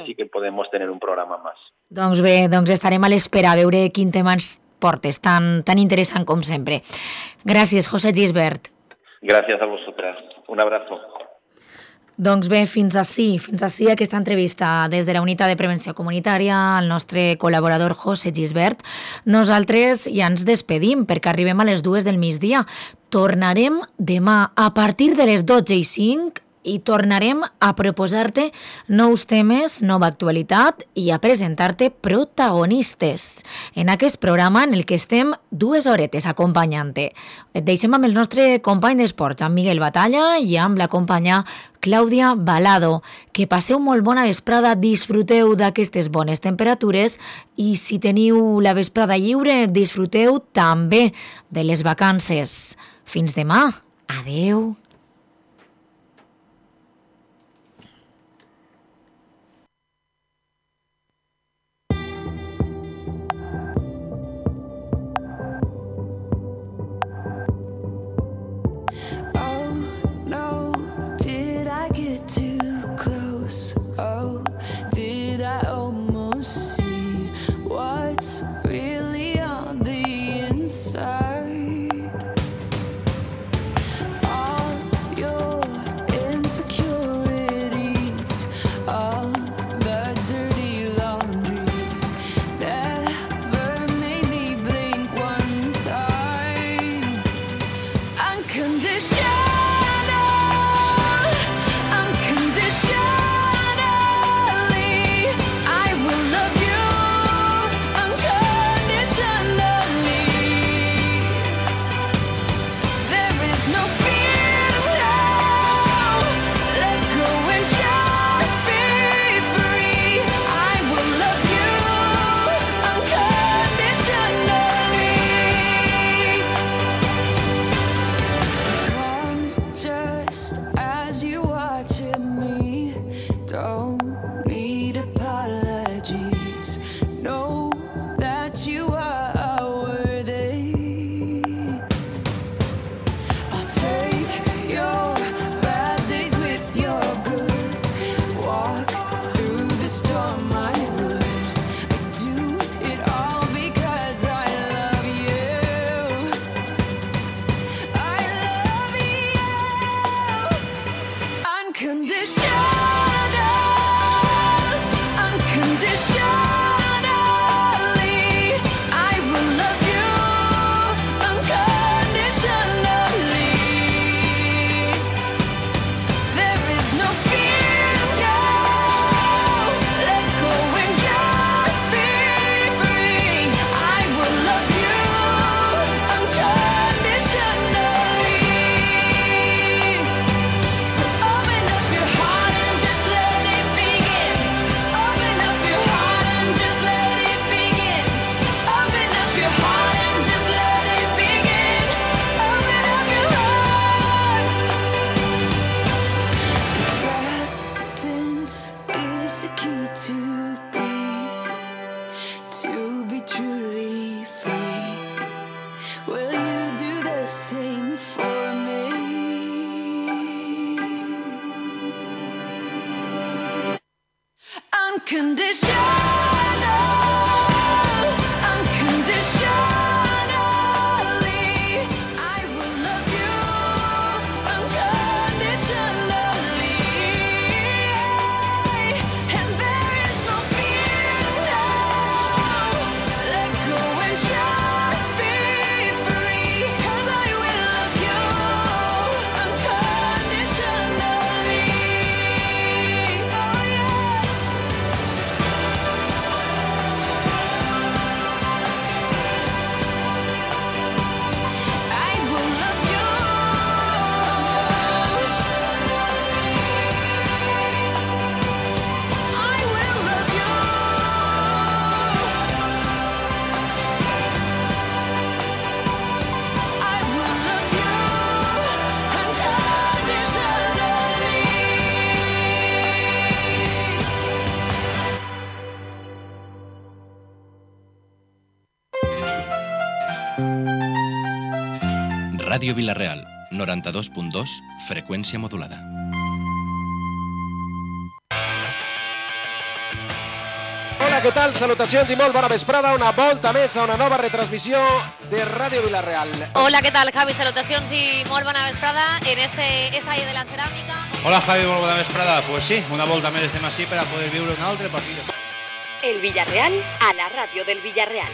sí que podemos tener un programa más. Doncs bé, estarem a l'espera a veure quin tema ens portes, tan interessant com sempre. Gràcies, José Gisbert. Gracias a vosotras. Un abrazo. Doncs bé, fins ací aquesta entrevista des de la Unitat de Prevenció Comunitària al nostre col·laborador José Gisbert. Nosaltres ja ens despedim perquè arribem a les 2 del migdia. Tornarem demà a partir de les 12:05 i tornarem a proposar-te nous temes, nova actualitat i a presentar-te protagonistes en aquest programa en el que estem 2 horetes acompanyant-te. Et deixem amb el nostre company d'esports, amb Miguel Batalla, i amb la companya Clàudia Balado. Que passeu molt bona vesprada, disfruteu d'aquestes bones temperatures i si teniu la vesprada lliure, disfruteu també de les vacances. Fins demà. Adeu. Ràdio Vila-real, 92.2, freqüència modulada. Hola, què tal? Salutacions i molt bona vesprada. Una volta més a una nova retransmissió de Ràdio Vila-real. Hola, què tal, Javi? Salutacions i molt bona vesprada en este estadi de la ceràmica. Hola, Javi, molt bona vesprada. Pues sí, una volta més estem així per a poder viure un altre partit. El Villarreal a la ràdio del Villarreal.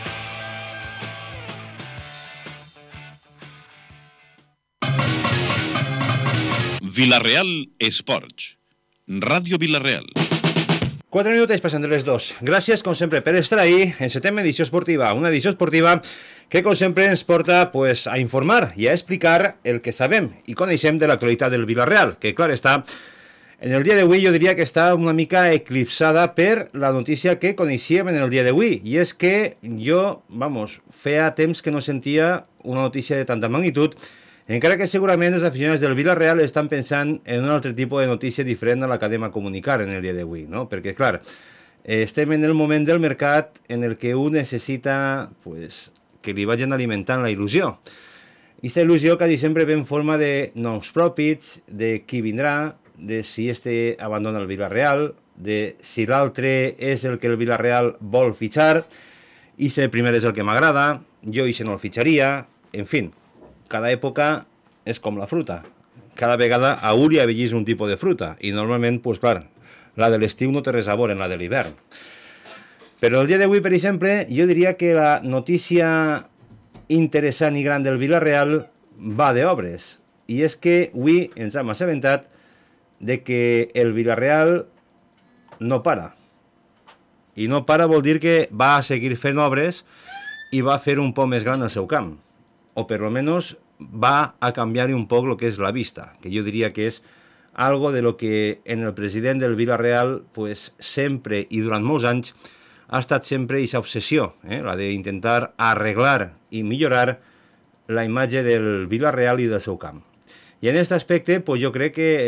Villarreal Esports. Ràdio Villarreal. 4 minuts passant de les 2. Gràcies, com sempre, per estar ahí en 7ª edició esportiva. Una edició esportiva que, com sempre, ens porta pues, a informar i a explicar el que sabem i coneixem de l'actualitat del Villarreal, que, clar, està... En el dia d'avui jo diria que està una mica eclipsada per la notícia que coneixíem en el dia d'avui. I és que jo, feia temps que no sentia una notícia de tanta magnitud, encara que segurament els aficionats del Villarreal estan pensant en un altre tipus de notícia diferent a la que anem a comunicar en el dia d'avui, no? Perquè, clar, estem en el moment del mercat en el que un necessita pues, que li vagin alimentant la il·lusió. I aquesta il·lusió quasi sempre ve en forma de noms propis, de qui vindrà, de si este abandona el Villarreal, de si l'altre és el que el Villarreal vol fitxar, i si el primer és el que m'agrada, jo i si no el fitxaria, en fi, cada època és com la fruta. Cada vegada hauria vegis un tipus de fruta, i normalment, pues clar, la de l'estiu no té res a veure en la de l'hivern. Però el dia d'avui, per exemple, jo diria que la notícia interessant i gran del Villarreal va d'obres, i és que avui ens hem assabentat de que el Villarreal no para. I no para vol dir que va a seguir fent obres i va a fer un poc més gran el seu camp. O per lo menos va a canviar un poc lo que és la vista, que jo diria que és algo de lo que en el president del Villarreal pues, sempre i durant molts anys ha estat sempre aquesta obsessió, la d'intentar arreglar i millorar la imatge del Villarreal i del seu camp. I en aquest aspecte pues, jo crec que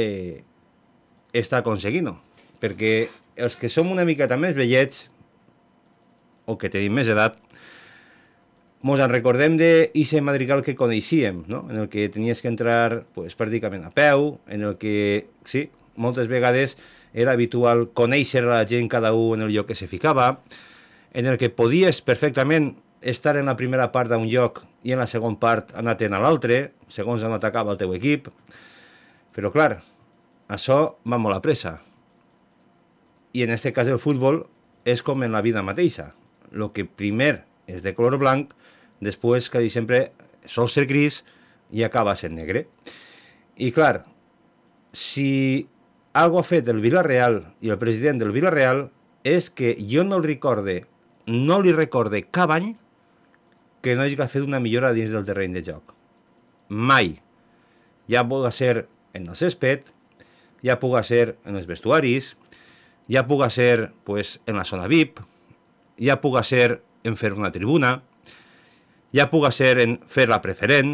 està aconseguint-ho, perquè els que som una miqueta més vellets o que tenim més edat mos en recordem d'eixe madrigal que coneixíem, no? En el que tenies que entrar pues, pràcticament a peu, en el que, sí, moltes vegades era habitual conèixer a la gent cada un en el lloc que se ficava, en el que podies perfectament estar en la primera part d'un lloc i en la segona part anar-te'n a l'altre, segons on atacava el teu equip. Però, clar, això va molt a pressa. I en aquest cas el futbol és com en la vida mateixa. El que primer és de color blanc, després, que sempre sol ser gris i acaba sent negre. I clar, si algo ha fet el Villarreal i el president del Villarreal és que jo no li recorde cap any que no hagi fet una millora dins del terreny de joc. Mai. Ja pugui ser en el césped, ja pugui ser en els vestuaris, ja pugui ser pues, en la zona VIP, ja pugui ser en fer una tribuna, ja pugui ser en fer la preferent,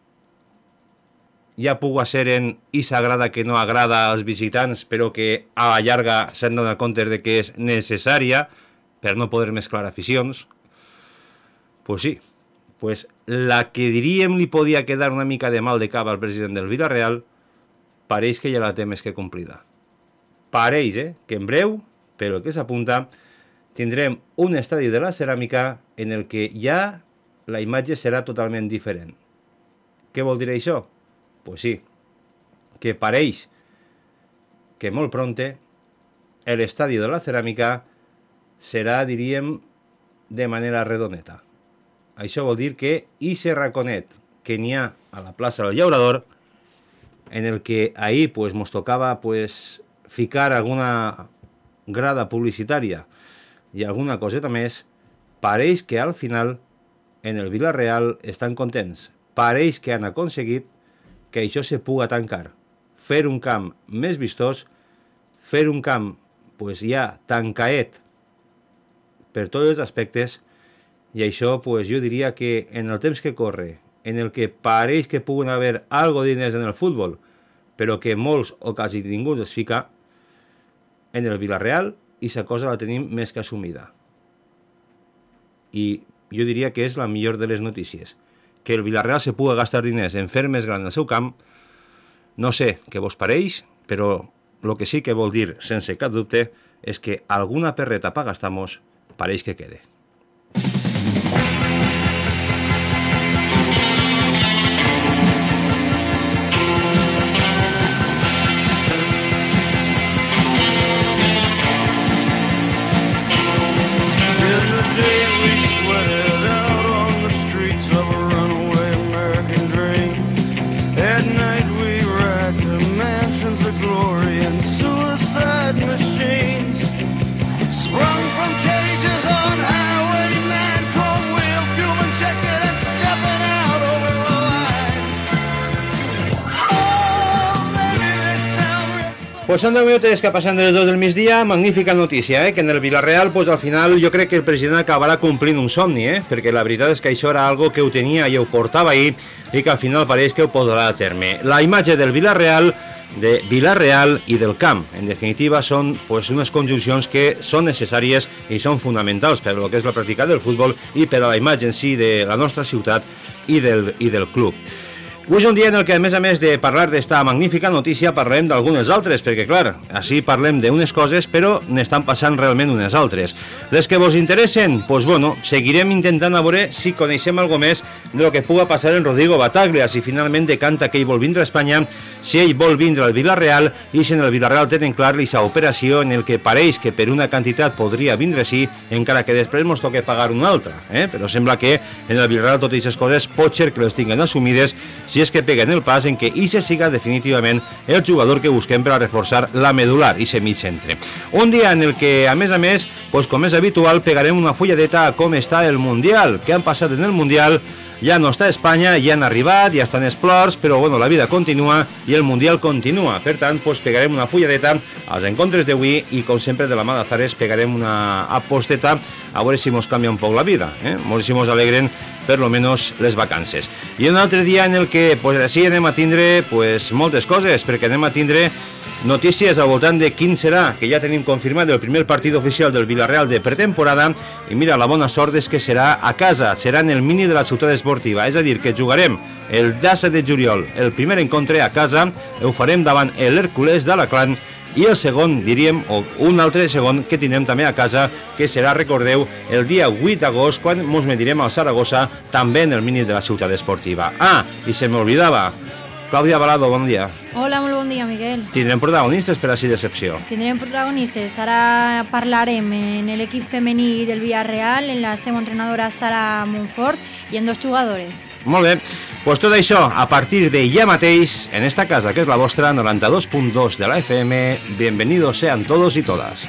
ja pugui ser en esa grada que no agrada als visitants però que a la llarga se'n dona compte de que és necessària per no poder mesclar aficions. Pues sí, pues la que diríem li podia quedar una mica de mal de cap al president del Villarreal pareix que ja la té més que complida. Pareix, que en breu, però el que s'apunta, tindrem un estadi de la ceràmica en el que ja la imatge serà totalment diferent. Què vol dir això? Pues sí, que pareix que molt pronte l'estadi de la ceràmica serà, diríem, de manera redoneta. Això vol dir que ixe raconet que n'hi ha a la plaça del Llaurador, en el que ahir pues, mos tocava pues, ficar alguna grada publicitària i alguna coseta més, pareix que al final en el Villarreal estan contents. Pareix que han aconseguit que això se puga tancar. Fer un camp més vistós, fer un camp pues, ja tancaet per tots els aspectes, i això pues, jo diria que en el temps que corre, en el que pareix que puguen haver algo de diners en el futbol, però que molts o quasi ningú es fica, en el Villarreal i la cosa la tenim més que assumida. I jo diria que és la millor de les notícies. Que el Villarreal se pugui gastar diners en fer més gran el seu camp, no sé què vos pareix, però el que sí que vol dir, sense cap dubte, és que alguna perreta pa gastamos pareix que quede. Pues son 10 minutos que pasan de les 2 del migdia. Magnífica notícia, que en el Villarreal pues al final jo crec que el president acabarà complint un somni, perquè la veritat és que això era algo que ho tenia i ho portava ahir i que al final pareix que ho podrà a terme. La imatge del Villarreal, de Villarreal i del camp, en definitiva, són pues, unes conjuncions que són necessàries i són fonamentals per a lo que és la pràctica del futbol i per a la imatge en si de la nostra ciutat i del club. Avui és un dia en el que, a més de parlar d'esta magnífica notícia, parlem d'algunes altres, perquè, clar, així parlem d'unes coses, però n'estan passant realment unes altres. Les que vos interessen, doncs, bueno, seguirem intentant a veure si coneixem alguna més de lo que puga passar en Rodrigo Bataglia, si finalment decanta que ell vol vindre a Espanya, si ell vol vindre al Villarreal, i si en el Villarreal tenen clar aquesta operació en el que pareix que per una quantitat podria vindre sí, encara que després mos toque pagar una altra, però sembla que en el Villarreal totes aquestes coses pot ser que les tinguin assumides, si és que peguen el pas en que Ise siga definitivament el jugador que busquem per a reforçar la medular, Ise mig centre. Un dia en el que, a més, pues, com és habitual, pegarem una fulladeta a com està el Mundial, què han passat en el Mundial. Ja no està a Espanya, ja han arribat, ja estan els plors, però bueno, la vida continua i el Mundial continua. Per tant, pues, pegarem una fulladeta als encontres d'avui i, com sempre, de la mà d'Azares, pegarem una aposteta a veure si mos canvia un poc la vida, si mos alegren per lo menos les vacances. I un altre dia en el que pues, així anem a tindre pues, moltes coses, perquè anem a tindre notícies al voltant de quin serà, que ja tenim confirmat el primer partit oficial del Villarreal de pretemporada, i mira, la bona sort és que serà a casa, serà en el mini de la ciutat esportiva, és a dir, que jugarem el 17 de juliol, el primer encontre a casa, ho farem davant l'Hèrcules d'Alacant, i el segon, diríem, o un altre segon que tindrem també a casa, que serà, recordeu, el dia 8 d'agost, quan mos medirem al Saragossa, també en el mini de la ciutat esportiva. Ah, i se m'oblidava, Clàudia Balado, bon dia. Hola, molt bon dia, Miguel. Tindrem protagonistes per així decepció. Tindrem protagonistes. Ara parlarem en l'equip femení del Villarreal, en la seva entrenadora Sara Montfort i en 2 jugadores. Molt bé. Pues tot això a partir de ja mateix en esta casa que és la vostra 92.2 de la FM. Bienvenidos sean todos y todas.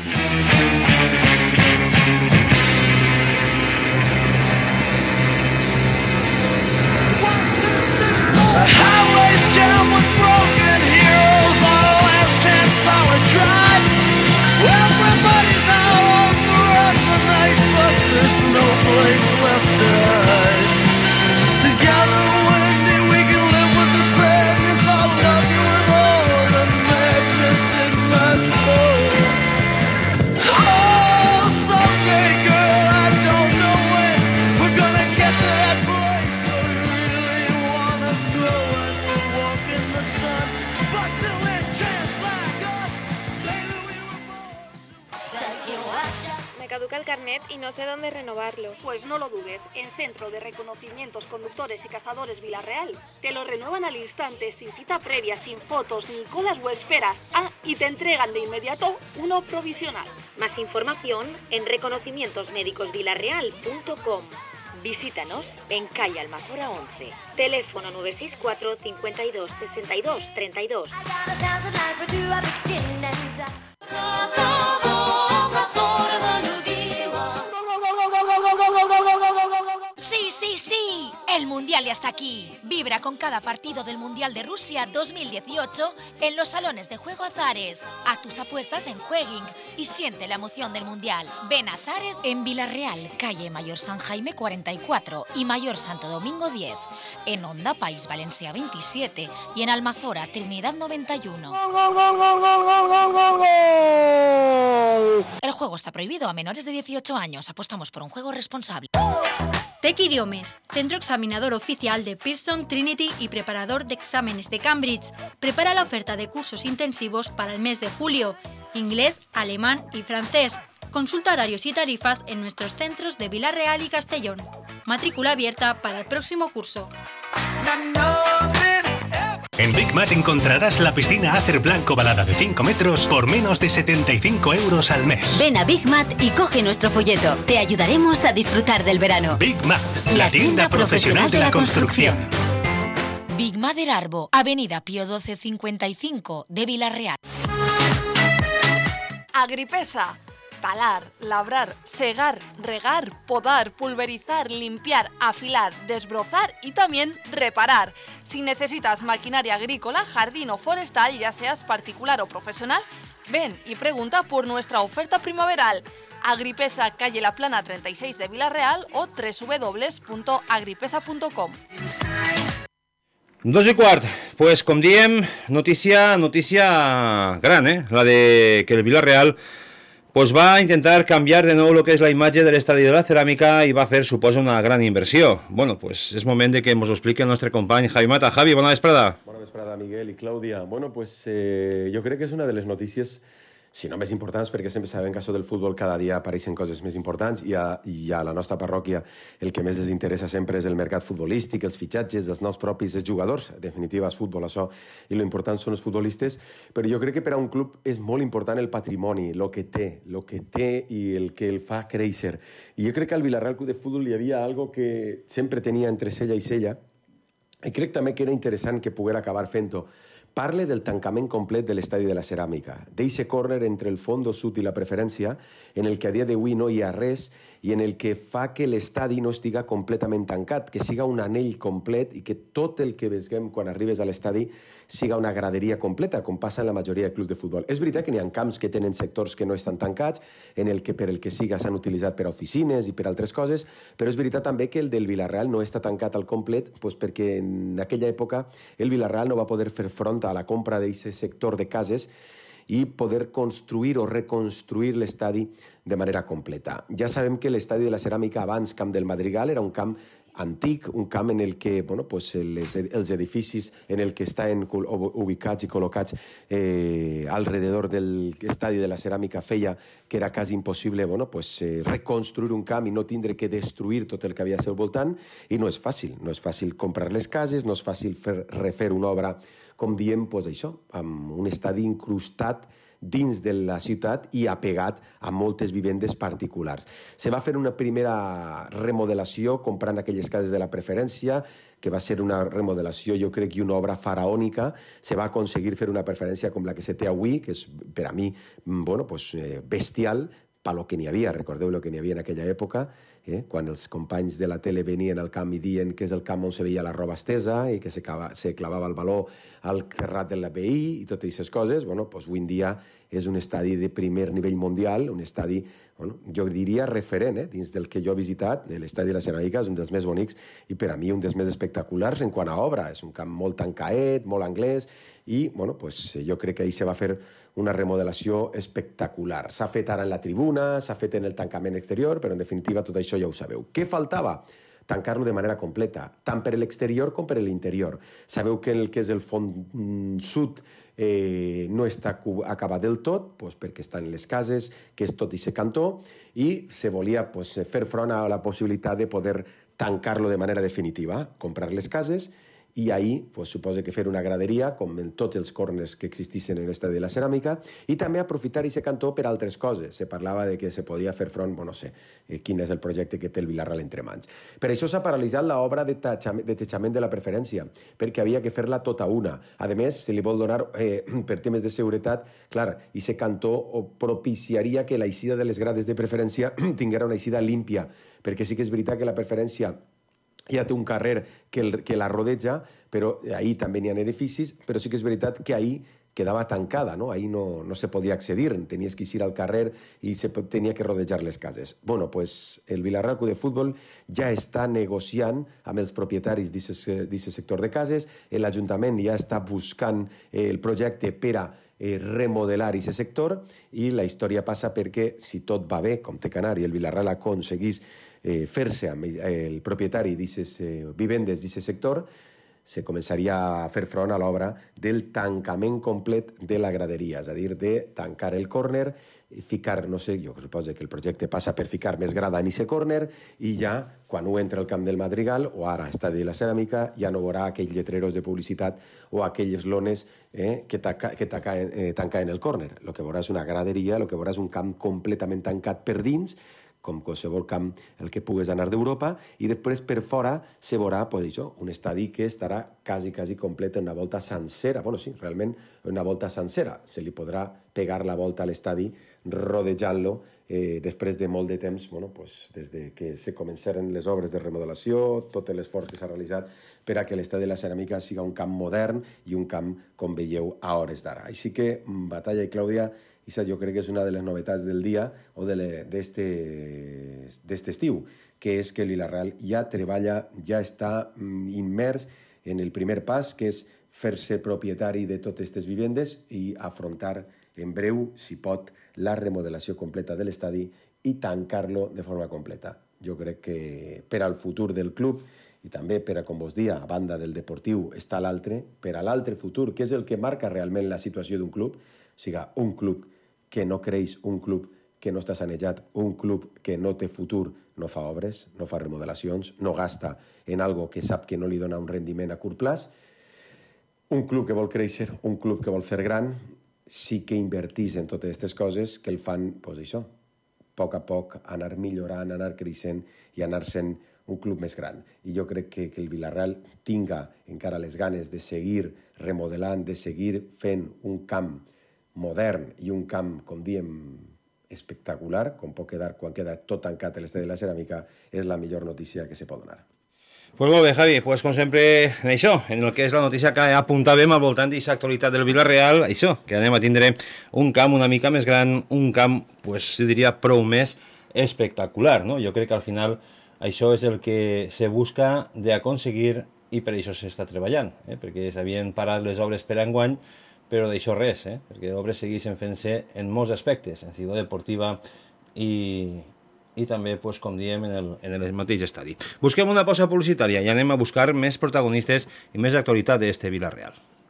Caduca el carnet y no sé dónde renovarlo. Pues no lo dudes, en Centro de Reconocimientos Conductores y Cazadores Villarreal te lo renuevan al instante, sin cita previa, sin fotos, ni colas o esperas. Ah, y te entregan de inmediato uno provisional. Más información en reconocimientosmédicosvillarreal.com. Visítanos en calle Almazora 11. Teléfono 964 52 62 32. Sí, el Mundial ya está aquí. Vibra con cada partido del Mundial de Rusia 2018 en los salones de juego Azares. A tus apuestas en Jueguing y siente la emoción del Mundial. Ven a Azares en Villarreal, calle Mayor San Jaime 44 y Mayor Santo Domingo 10. En Onda País Valencia 27 y en Almazora Trinidad 91. El juego está prohibido a menores de 18 años. Apostamos por un juego responsable. Tec Idiomes, centro examinador oficial de Pearson, Trinity y preparador de exámenes de Cambridge. Prepara la oferta de cursos intensivos para el mes de julio. inglés, alemán y francés. Consulta horarios y tarifas en nuestros centros de Vila-real y Castellón. Matrícula abierta para el próximo curso. En Big Mat encontrarás la piscina Acer Blanco balada de 5 metros por menos de 75 euros al mes. Ven a Big Mat y coge nuestro folleto. Te ayudaremos a disfrutar del verano. Big Mat, la tienda profesional de la construcción. Big Mat del Arbo, Avenida Pío 1255 de Vila-real. Agripesa. Talar, labrar, segar, regar, podar, pulverizar, limpiar, afilar, desbrozar y también reparar. Si necesitas maquinaria agrícola, jardín o forestal, ya seas particular o profesional, ven y pregunta por nuestra oferta primaveral. Agripesa, calle La Plana 36 de Vila-real o www.agripesa.com. 2:15, pues com diem, notícia gran, la de que el Vila-real pues va a intentar cambiar de nou lo que és la imatge de l'estadi de la ceràmica i va fer, suposa, una gran inversió. Bueno, pues és moment de que ens ho expliqui el nostre company Javi Mata. Javi, bona vesprada. Bona vesprada, Miguel i Clàudia. Bueno, pues jo crec que és una de les notícies, si no més importants, perquè sempre sabem que això del futbol cada dia apareixen coses més importants i a la nostra parròquia el que més ens interessa sempre és el mercat futbolístic, els fitxatges dels nous propis jugadors. En definitiva, és futbol, això, i l'important són els futbolistes, però jo crec que per a un club és molt important el patrimoni, el que té i el que el fa créixer. I jo crec que al Vila-real Club de Futbol hi havia algo que sempre tenia entre cella i cella, i crec també que era interessant que poguera acabar fent-ho. Parle del tancament complet de l'estadi de la ceràmica, d'eixe córner entre el fondo sud i la preferència, en el que a dia d'avui no hi ha res i en el que fa que l'estadi no estiga completament tancat, que siga un anell complet i que tot el que veiem quan arribes a l'estadi siga una graderia completa, com passa en la majoria de clubs de futbol. És veritat que n'hi ha camps que tenen sectors que no estan tancats, en el que per el que siga s'han utilitzat per a oficines i per altres coses, però és veritat també que el del Vila-real no està tancat al complet, perquè en aquella època el Vila-real no va poder fer front a la compra d'aquest sector de cases i poder construir o reconstruir l'estadi de manera completa. Ja sabem que l'estadi de la ceràmica abans Camp del Madrigal era un camp antic, un camp en el que els edificis en el que estan ubicats i col·locats alrededor de l'estadi de la ceràmica feia que era quasi impossible reconstruir un camp i no tindre que destruir tot el que havia al seu voltant, i no és fàcil. No és fàcil comprar les cases, no és fàcil refer una obra, com diem, això, amb un estadi incrustat dins de la ciutat i apegat a moltes vivendes particulars. Se va fer una primera remodelació comprant aquelles cases de la preferència, que va ser una remodelació, jo crec, i una obra faraònica. Se va aconseguir fer una preferència com la que se té avui, que és, per a mi, bestial, pel que n'hi havia. Recordeu el que n'hi havia en aquella època, quan els companys de la tele venien al camp i diuen que és el camp on se veia la roba estesa i que se clavava el baló al terrat de la BI i totes aquestes coses. Avui en dia és un estadi de primer nivell mundial, un estadi, jo diria, referent, dins del que jo he visitat. L'estadi de la Ceràmica és un dels més bonics i per a mi un dels més espectaculars en quant a obra. És un camp molt tancaet, molt anglès i jo crec que ahir se va fer una remodelació espectacular. S'ha fet ara en la tribuna, s'ha fet en el tancament exterior, però en definitiva tot això ja ho sabeu. Què faltava? Tancar-lo de manera completa, tant per l'exterior com per l'interior. Sabeu que el que és el fons sud no està acabat del tot, perquè estan les cases, que és tot aquest cantó, i se volia fer front a la possibilitat de poder tancar-lo de manera definitiva, comprar les cases, i ahir suposa que fer una graderia, com en tots els corners que existissin en l'estadi de la ceràmica, i també aprofitar aquest cantó per altres coses. Se parlava de que se podia fer front, no sé, quin és el projecte que té el Vila-real entre mans. Per això s'ha paralitzat l'obra de teixament de la preferència, perquè havia que fer-la tota una. A més, se li vol donar, per temes de seguretat, clar, i aquest cantó propiciaria que l'eixida de les grades de preferència tinguera una eixida límpia, perquè sí que és veritat que la preferència ja té un carrer que la rodeja, però ahir també n'hi ha edificis, però sí que és veritat que ahir quedava tancada, no? Ahir no se podia accedir, tenies que eixir al carrer i se tenia que rodejar les cases. El Vila-real Club de Futbol ja està negociant amb els propietaris d'aquest sector de cases, l'Ajuntament ja està buscant el projecte per a remodelar aquest sector i la història passa perquè, si tot va bé, com té que anar, i el Vila-real aconseguís fer-se amb el propietari d'aquestes vivendes d'aquest sector, se començaria a fer front a l'obra del tancament complet de la graderia, és a dir, de tancar el córner, ficar, no sé, jo que suposo que el projecte passa per ficar més grada en aquest córner i ja, quan ho entra al camp del Madrigal o ara Estadi de la Ceràmica, ja no veurà aquells lletreros de publicitat o aquelles lones que tanquen el córner. El que veurà és una graderia, el que veurà és un camp completament tancat per dins, com qualsevol camp el que pugues anar d'Europa, i després per fora se veurà un estadi que estarà quasi complet en una volta sencera. Bueno, sí, realment una volta sencera. Se li podrà pegar la volta a l'estadi rodejant-lo després de molt de temps, des de que se començaren les obres de remodelació, tot l'esforç que s'ha realitzat per a que l'Estadi de la Ceràmica siga un camp modern i un camp, com veieu, a hores d'ara. Així que, Batalla i Clàudia, jo crec que és una de les novetats del dia o d'este estiu, que és que el Vila-real ja treballa, ja està immers en el primer pas, que és fer-se propietari de totes aquestes vivendes i afrontar en breu, si pot, la remodelació completa de l'estadi i tancar-lo de forma completa. Jo crec que per al futur del club i també per a, com vos dia, a banda del deportiu, està l'altre, per a l'altre futur, que és el que marca realment la situació d'un club, siga un club que no creix, un club que no està sanejat, un club que no té futur, no fa obres, no fa remodelacions, no gasta en algo que sap que no li dona un rendiment a curt plaç, un club que vol créixer, un club que vol fer gran, sí que invertís en totes aquestes coses que el fan, a poc a poc, anar millorant, anar creixent i anar sent un club més gran. I jo crec que el Vila-real tinga encara les ganes de seguir remodelant, de seguir fent un camp modern i un camp, com diem, espectacular, com pot quedar quan queda tot tancat a l'Estadi de la Ceràmica, és la millor notícia que se pot donar. Pues molt bé, Javi, pues com sempre, això, en el que és la notícia que apuntàvem al voltant d'aquesta actualitat del Vila-real, això, que anem a tindre un camp una mica més gran, un camp, pues, jo diria, prou més espectacular, no? Jo crec que al final això és el que se busca d'aconseguir i per això s'està treballant, perquè s'havien parat les obres per enguany, però d'això res, perquè obres segueixen fent-se en molts aspectes, en ciutat deportiva i també, pues, com diem, en el mateix estadi. Busquem una pausa publicitària i anem a buscar més protagonistes i més actualitat d'este Vila-real.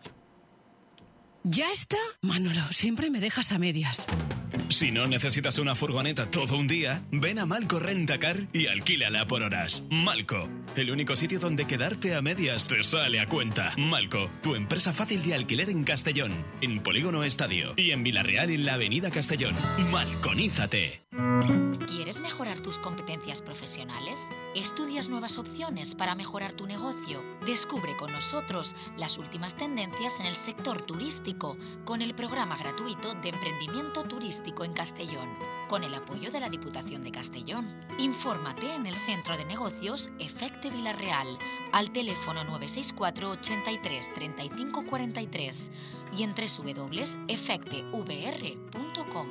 ¿Ya está? Manolo, siempre me dejas a medias. Si no necesitas una furgoneta todo un día, ven a Malco Rentacar y alquílala por horas. Malco, el único sitio donde quedarte a medias te sale a cuenta. Malco, tu empresa fácil de alquiler en Castellón, en Polígono Estadio y en Vila-real en la Avenida Castellón. Malconízate. ¿Quieres mejorar tus competencias profesionales? ¿Estudias nuevas opciones para mejorar tu negocio? Descubre con nosotros las últimas tendencias en el sector turístico con el programa gratuito de emprendimiento turístico en Castellón, con el apoyo de la Diputación de Castellón. Infórmate en el Centro de Negocios Efecte Vila-real al teléfono 964 83 35 43 y en www.efectevr.com.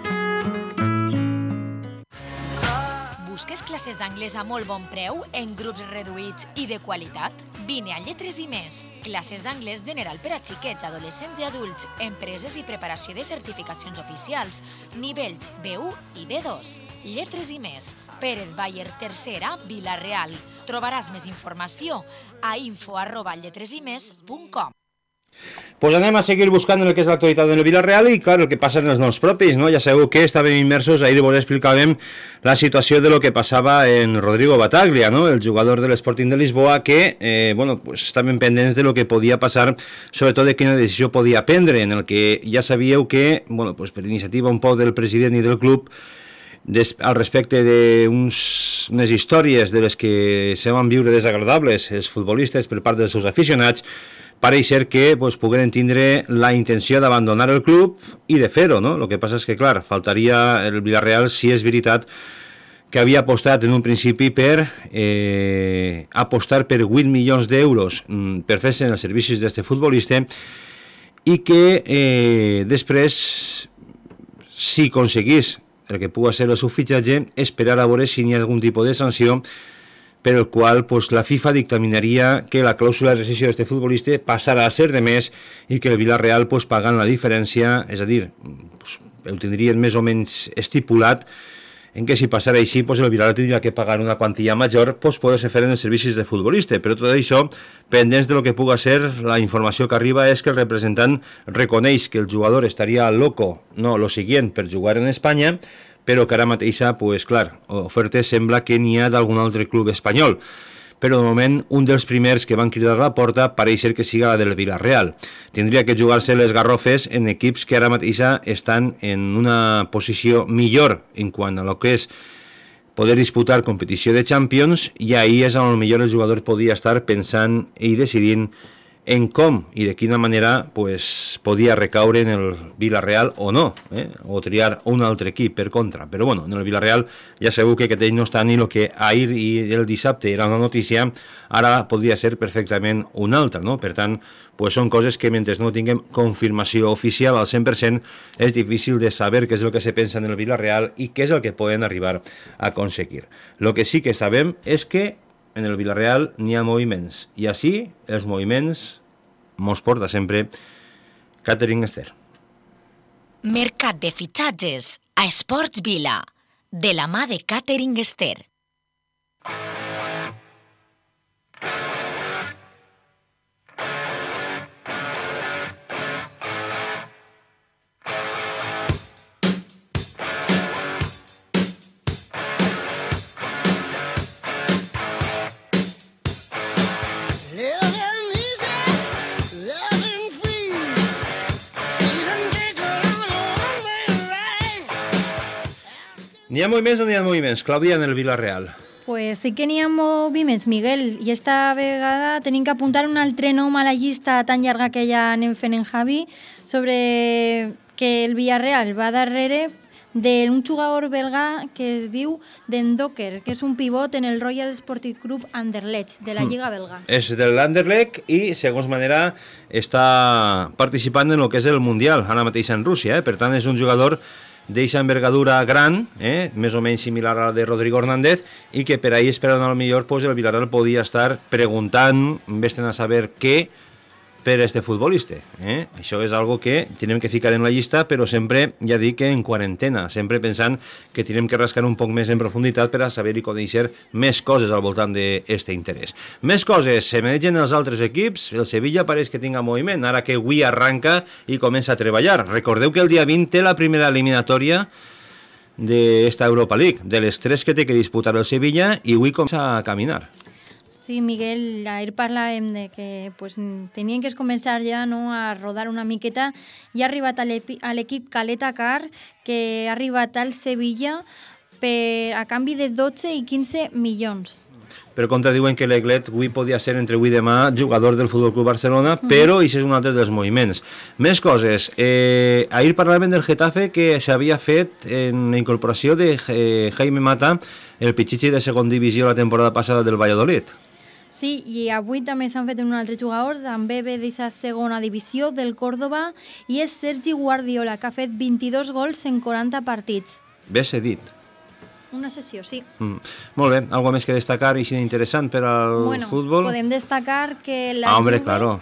Busques classes d'anglès a molt bon preu, en grups reduïts i de qualitat? Vine a Lletres i Més. Classes d'anglès general per a xiquets, adolescents i adults, empreses i preparació de certificacions oficials, nivells B1 i B2. Lletres i Més. Pérez Bayer Tercera, Vila-real. Trobaràs més informació a info@lletresimes.com. Pues anem a seguir buscant el que és l'actualitat del Vila-real i, clar, el que passa en els noms propis, no? Ja sabeu que estàvem immersos, ahir vos explicàvem la situació de lo que passava en Rodrigo Bataglia, no? El jugador de l'Sporting de Lisboa, que, pues estaven pendents de lo que podia passar, sobretot de quina decisió podia prendre, en el que ja sabíeu que, pues per iniciativa un poc del president i del club, al respecte d'unes històries de les que se van viure desagradables els futbolistes per part dels seus aficionats, pareix ser que pogueren tindre la intenció d'abandonar el club i de fer-ho, no? El que passa és que, clar, faltaria el Vila-real si és veritat que havia apostat en un principi per apostar per 8 milions d'euros per fer-se en els servicis d'este futbolista i que després, si aconseguís el que pugui ser el seu fitxatge, esperar a veure si hi ha algun tipus de sanció per el qual la FIFA dictaminaria que la clàusula de rescissió d'aquest futbolista passarà a ser de més i que el Vila-real pagant la diferència, és a dir, ho tindrien més o menys estipulat en que si passara així, pues el Villarreal tindria que pagar una quantia major, pues poder ser fer en els servicis de futbolista, però tot això, pendents de lo que puga ser, la informació que arriba és que el representant reconeix que el jugador estaria loco, no, lo siguient, per jugar en Espanya, però que ara mateixa, pues clar, ofertes sembla que n'hi ha d'algun altre club espanyol. Però de moment un dels primers que van cridar a la porta pareix ser que siga la del Villarreal. Tindria que jugar-se les garrofes en equips que ara mateixa estan en una posició millor en quant a lo que és poder disputar competició de Champions, i ahí és on millor el jugador podia estar pensant i decidint en com i de quina manera pues, podia recaure en el Villarreal o no, o triar un altre equip per contra. Però bueno, en el Villarreal ja sabeu que ell no està ni el que ahir i el dissabte era una notícia, ara podria ser perfectament una altra, no? Per tant, pues són coses que mentre no tinguem confirmació oficial al 100% és difícil de saber què és el que se pensa en el Villarreal i què és el que poden arribar a aconseguir. Lo que sí que sabem és que en el Villarreal n'hi ha moviments, i així els moviments mos porta sempre Catering Ester. Mercat de fitxatges a Esports Vila, de la mà de Catering Ester. N'hi ha moviments o n'hi ha moviments, Clàudia, en el Villarreal? Pues sí que n'hi ha moviments, Miguel, i esta vegada tenim que apuntar un altre nom a la llista tan llarga que ja anem fent en Javi, sobre que el Villarreal va darrere d'un jugador belga que es diu Den Docker, que és un pivot en el Royal Sporting Club Anderlecht, de la Lliga belga. És de l'Anderlecht i, segons manera, està participant en el que és el Mundial, ara mateix en Rússia, per tant és un jugador d'eixa envergadura gran, més o menys similar a la de Rodrigo Hernández, i que per ahí esperant a lo millor pues, el Villarreal podia estar preguntant, vés-te'n a saber què, per este futbolista. Això és algo que tenim que ficar en la llista, però sempre, ja dic, que en quarantena, sempre pensant que tenim que rascar un poc més en profunditat per a saber i conèixer més coses al voltant d'aquest interès. Més coses, se manegen els altres equips, el Sevilla pareix que tinga moviment, ara que avui arranca i comença a treballar. Recordeu que el dia 20 té la primera eliminatòria d'esta Europa League, de les 3 que té que disputar el Sevilla, i avui comença a caminar. Sí, Miguel, ahir parlàvem de que pues, tenien que començar ja no, a rodar una miqueta i ha arribat a l'equip Caleta Car, que ha arribat al Sevilla a canvi de 12 i 15 milions. Per contra, diuen que l'Eglet avui podia ser entre avui i demà jugador del Futbol Club Barcelona, però això és un altre dels moviments. Més coses. Ahir parlàvem del Getafe, que s'havia fet en la incorporació de Jaime Mata, el pitxitxi de segon divisió la temporada passada del Valladolid. Sí, i avui també s'han fet un altre jugador, també ve d'aquesta segona divisió del Córdoba, i és Sergi Guardiola, que ha fet 22 gols en 40 partits. Bé cedit. Una sessió, sí. Molt bé, algo més que destacar i interessant per al futbol? Podem destacar que la Juve claro.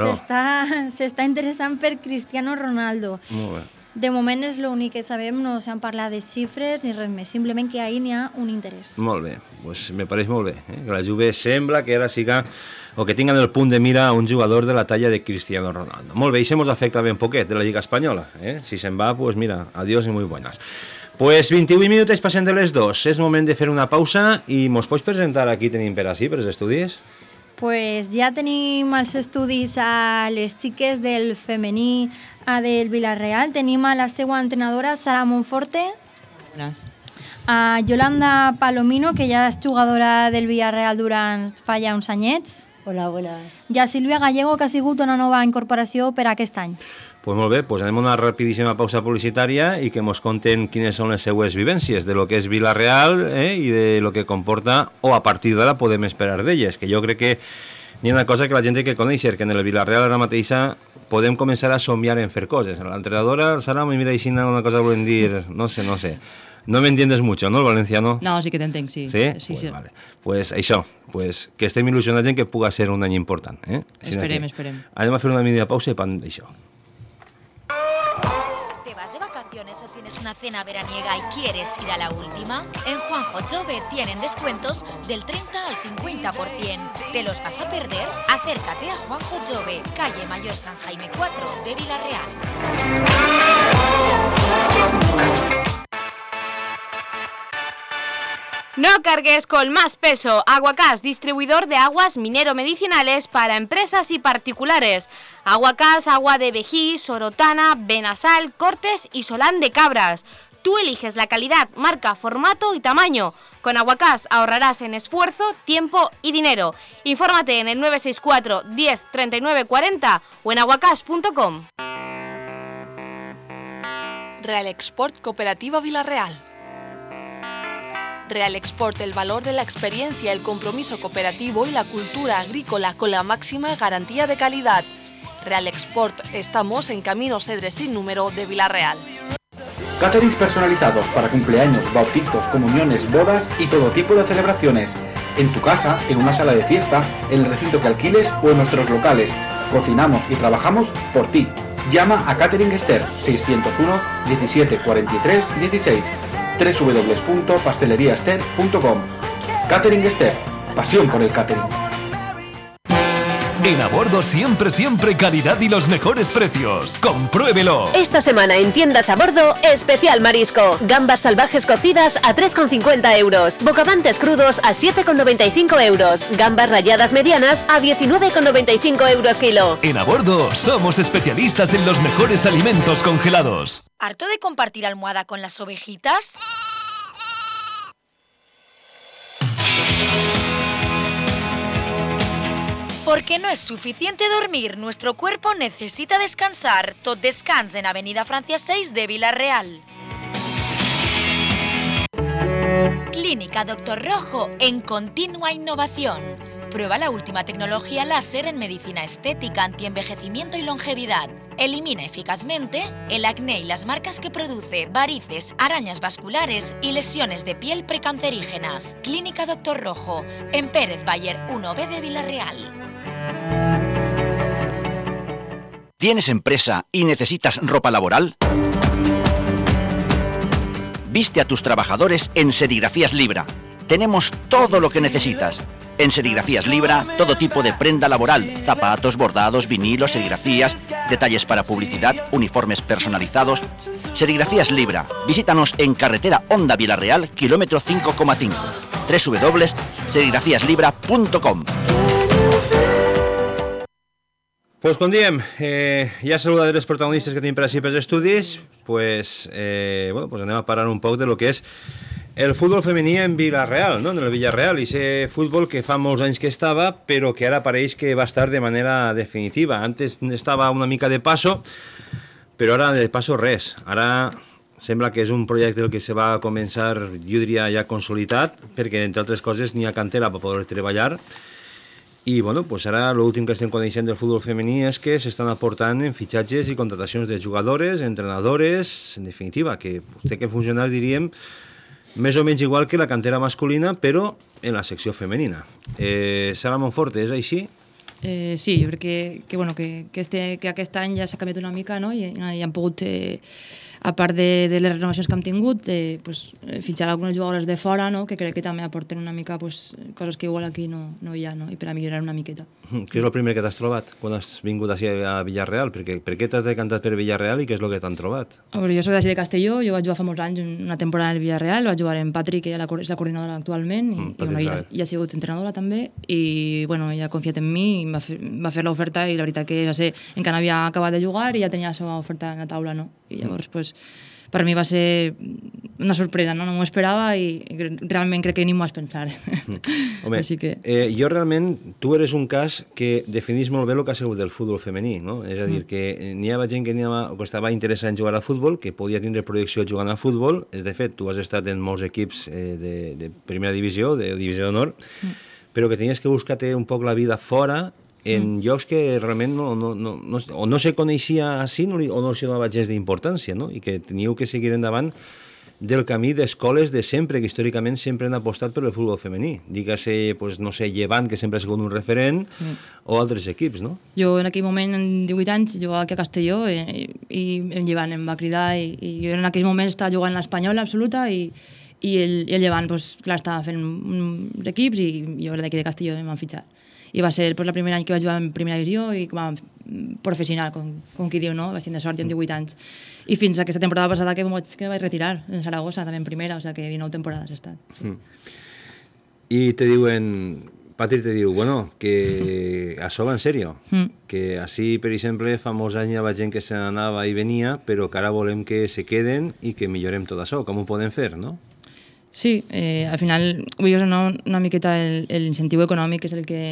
s'està interessant per Cristiano Ronaldo. Molt bé. De moment és l'únic que sabem, no s'han parlat de xifres ni res més, simplement que ahir n'hi ha un interès. Molt bé, pues me pareix molt bé, que la Juve sembla que ara siga o que tingan el punt de mira a un jugador de la talla de Cristiano Ronaldo. Molt bé, i se mos afecta ben poquet de la Lliga Espanyola, si se'n va, pues mira, adiós i muy buenas. Pues 28 minuts passen de les 2, és moment de fer una pausa i mos pots presentar aquí tenim per ací, per els estudis? Pues ja tenim els estudis a les xiques del femení del Villarreal. Tenim a la seva entrenadora, Sara Monforte. A Yolanda Palomino, que ja és jugadora del Villarreal durant fa ja uns anyets. Hola, buenas. I a Sílvia Gallego, que ha sigut una nova incorporació per aquest any. Pues molt bé, pues anem a una rapidíssima pausa publicitària i que mos conten quines són les seues vivències de lo que és Villarreal i de lo que comporta, o a partir d'ara podem esperar d'elles, que jo crec que hi ha una cosa que la gent té que conèixer, que en el Villarreal ara mateixa podem començar a somiar en fer coses. L'entrenadora, Sara, me mira així una cosa volem dir, no sé. No me entiendes mucho, ¿no, el valenciano? No, sí que t'entenc, sí. Sí? Sí, sí. Vale. Pues això, pues que estem il·lusionats en que puga ser un any important. Esperem. Anem a fer una mínima pausa i pan d'això. ¿Te vas de vacaciones o tienes organices una cena veraniega y quieres ir a la última, en Juanjo Jove tienen descuentos del 30 al 50%. ¿Te los vas a perder? Acércate a Juanjo Jove, calle Mayor San Jaime 4 de Villarreal. No cargues con más peso. Aguacás, distribuidor de aguas minero-medicinales para empresas y particulares. Aguacás, agua de Vejí, Sorotana, Benasal, Cortes y Solán de Cabras. Tú eliges la calidad, marca, formato y tamaño. Con Aguacás ahorrarás en esfuerzo, tiempo y dinero. Infórmate en el 964 10 39 40 o en aguacás.com. Real Export Cooperativa Villarreal. Real Export, el valor de la experiencia, el compromiso cooperativo y la cultura agrícola con la máxima garantía de calidad. Real Export, estamos en Camino Cedres sin número de Villarreal. Caterings personalizados para cumpleaños, bautizos, comuniones, bodas y todo tipo de celebraciones. En tu casa, en una sala de fiesta, en el recinto que alquiles o en nuestros locales. Cocinamos y trabajamos por ti. Llama a Catering Esther 601 17 43 16 www.pasteleriaester.com. Catering Esther, pasión por el catering. En A Bordo siempre calidad y los mejores precios. ¡Compruébelo! Esta semana en tiendas A Bordo, especial marisco. Gambas salvajes cocidas a 3,50 euros. Bocavantes crudos a 7,95 euros. Gambas ralladas medianas a 19,95 euros kilo. En A Bordo somos especialistas en los mejores alimentos congelados. ¿Harto de compartir almohada con las ovejitas? Porque no es suficiente dormir, nuestro cuerpo necesita descansar. Tot descans en Avenida Francia 6 de Villarreal. Clínica Doctor Rojo en continua innovación. Prueba la última tecnología láser en medicina estética, antienvejecimiento y longevidad. Elimina eficazmente el acné y las marcas que produce, varices, arañas vasculares y lesiones de piel precancerígenas. Clínica Doctor Rojo, en Pérez Bayer 1B de Villarreal. ¿Tienes empresa y necesitas ropa laboral? Viste a tus trabajadores en Serigrafías Libra. Tenemos todo lo que necesitas. En Serigrafías Libra, todo tipo de prenda laboral, zapatos, bordados, vinilos, serigrafías, detalles para publicidad, uniformes personalizados. Serigrafías Libra. Visítanos en carretera Honda Villarreal, kilómetro 5,5. www.serigrafiaslibra.com. Pues com diem, ja saludar els protagonistes que tenim per així pels estudis, pues anem a parlar un poc de lo que és el futbol femení en Villarreal, no? En el Villarreal, i ese futbol que fa molts anys que estava, però que ara pareix que va estar de manera definitiva. Antes estava una mica de paso, però ara de paso res. Ara sembla que és un projecte el que se va començar, jo diria, ja consolidat, perquè, entre altres coses, n'hi ha cantera per poder treballar. I bueno, pues ara l'últim que estem coneixent del futbol femení és que s'estan aportant en fitxatges i contratacions de jugadores, entrenadores, en definitiva, que té que funcionar, diríem, més o menys igual que la cantera masculina, però en la secció femenina. Sara Monforte, és així? Sí, jo crec que aquest any ja s'ha canviat una mica, no? I han pogut, a part de les renovacions que hem tingut, fitxar algunes jugadores de fora, no? Que crec que també aporten una mica coses que igual aquí no hi ha, no? I per a millorar una miqueta. Què és el primer que t'has trobat quan has vingut així a Villarreal? Per què t'has decantat per Villarreal i què és el que t'han trobat? A veure, jo soc d'ací de Castelló, jo vaig jugar fa molts anys una temporada en el Villarreal, vaig jugar en Patrick, que és la coordinadora actualment, i ja ha sigut entrenadora també, i ja ha confiat en mi, i va fer l'oferta, i la veritat que ja sé, encara havia acabat de jugar i ja tenia la seva oferta en la taula, no? I llavors, per mi va ser una sorpresa, no m'ho esperava i realment crec que ni m'ho vas pensar. Home, jo realment, tu eres un cas que definís molt bé el que ha sigut el futbol femení, no? És a dir, que n'hi havia gent que estava interessada en jugar a futbol, que podia tindre projecció jugant a futbol. De fet, tu has estat en molts equips de primera divisió, de divisió d'honor, però que tenies que buscar-te un poc la vida fora, en llocs que realment no se coneixia així o no se donava gens d'importància, no? I que teníeu que seguir endavant del camí d'escoles de sempre, que històricament sempre han apostat per el futbol femení. Dígase, pues, no sé, Llevant, que sempre ha sigut un referent, o altres equips, no? Jo en aquell moment, en 18 anys, jugava aquí a Castelló i en Llevant em va cridar i jo en aquell moment estava jugant l'Espanyola absoluta i el Llevant, pues, clar, estava fent uns equips i jo era d'aquí de Castelló i em van fitxar. I va ser pues, el primer any que vaig jugar en primera divisió i com a professional, com qui diu, no? Vaig tenir sort, jo en 18 anys. I fins a aquesta temporada passada que vaig retirar en Saragossa, també en primera, o sigui que 19 temporades he estat. I te diuen, Patri te diu, bueno, que això va en sèrio, que així, per exemple, fa molts anys hi havia gent que se n'anava i venia, però que ara volem que se queden i que millorem tot això, com ho podem fer, no? Sí, al final vull dir, una miqueta l'incentiu econòmic és el que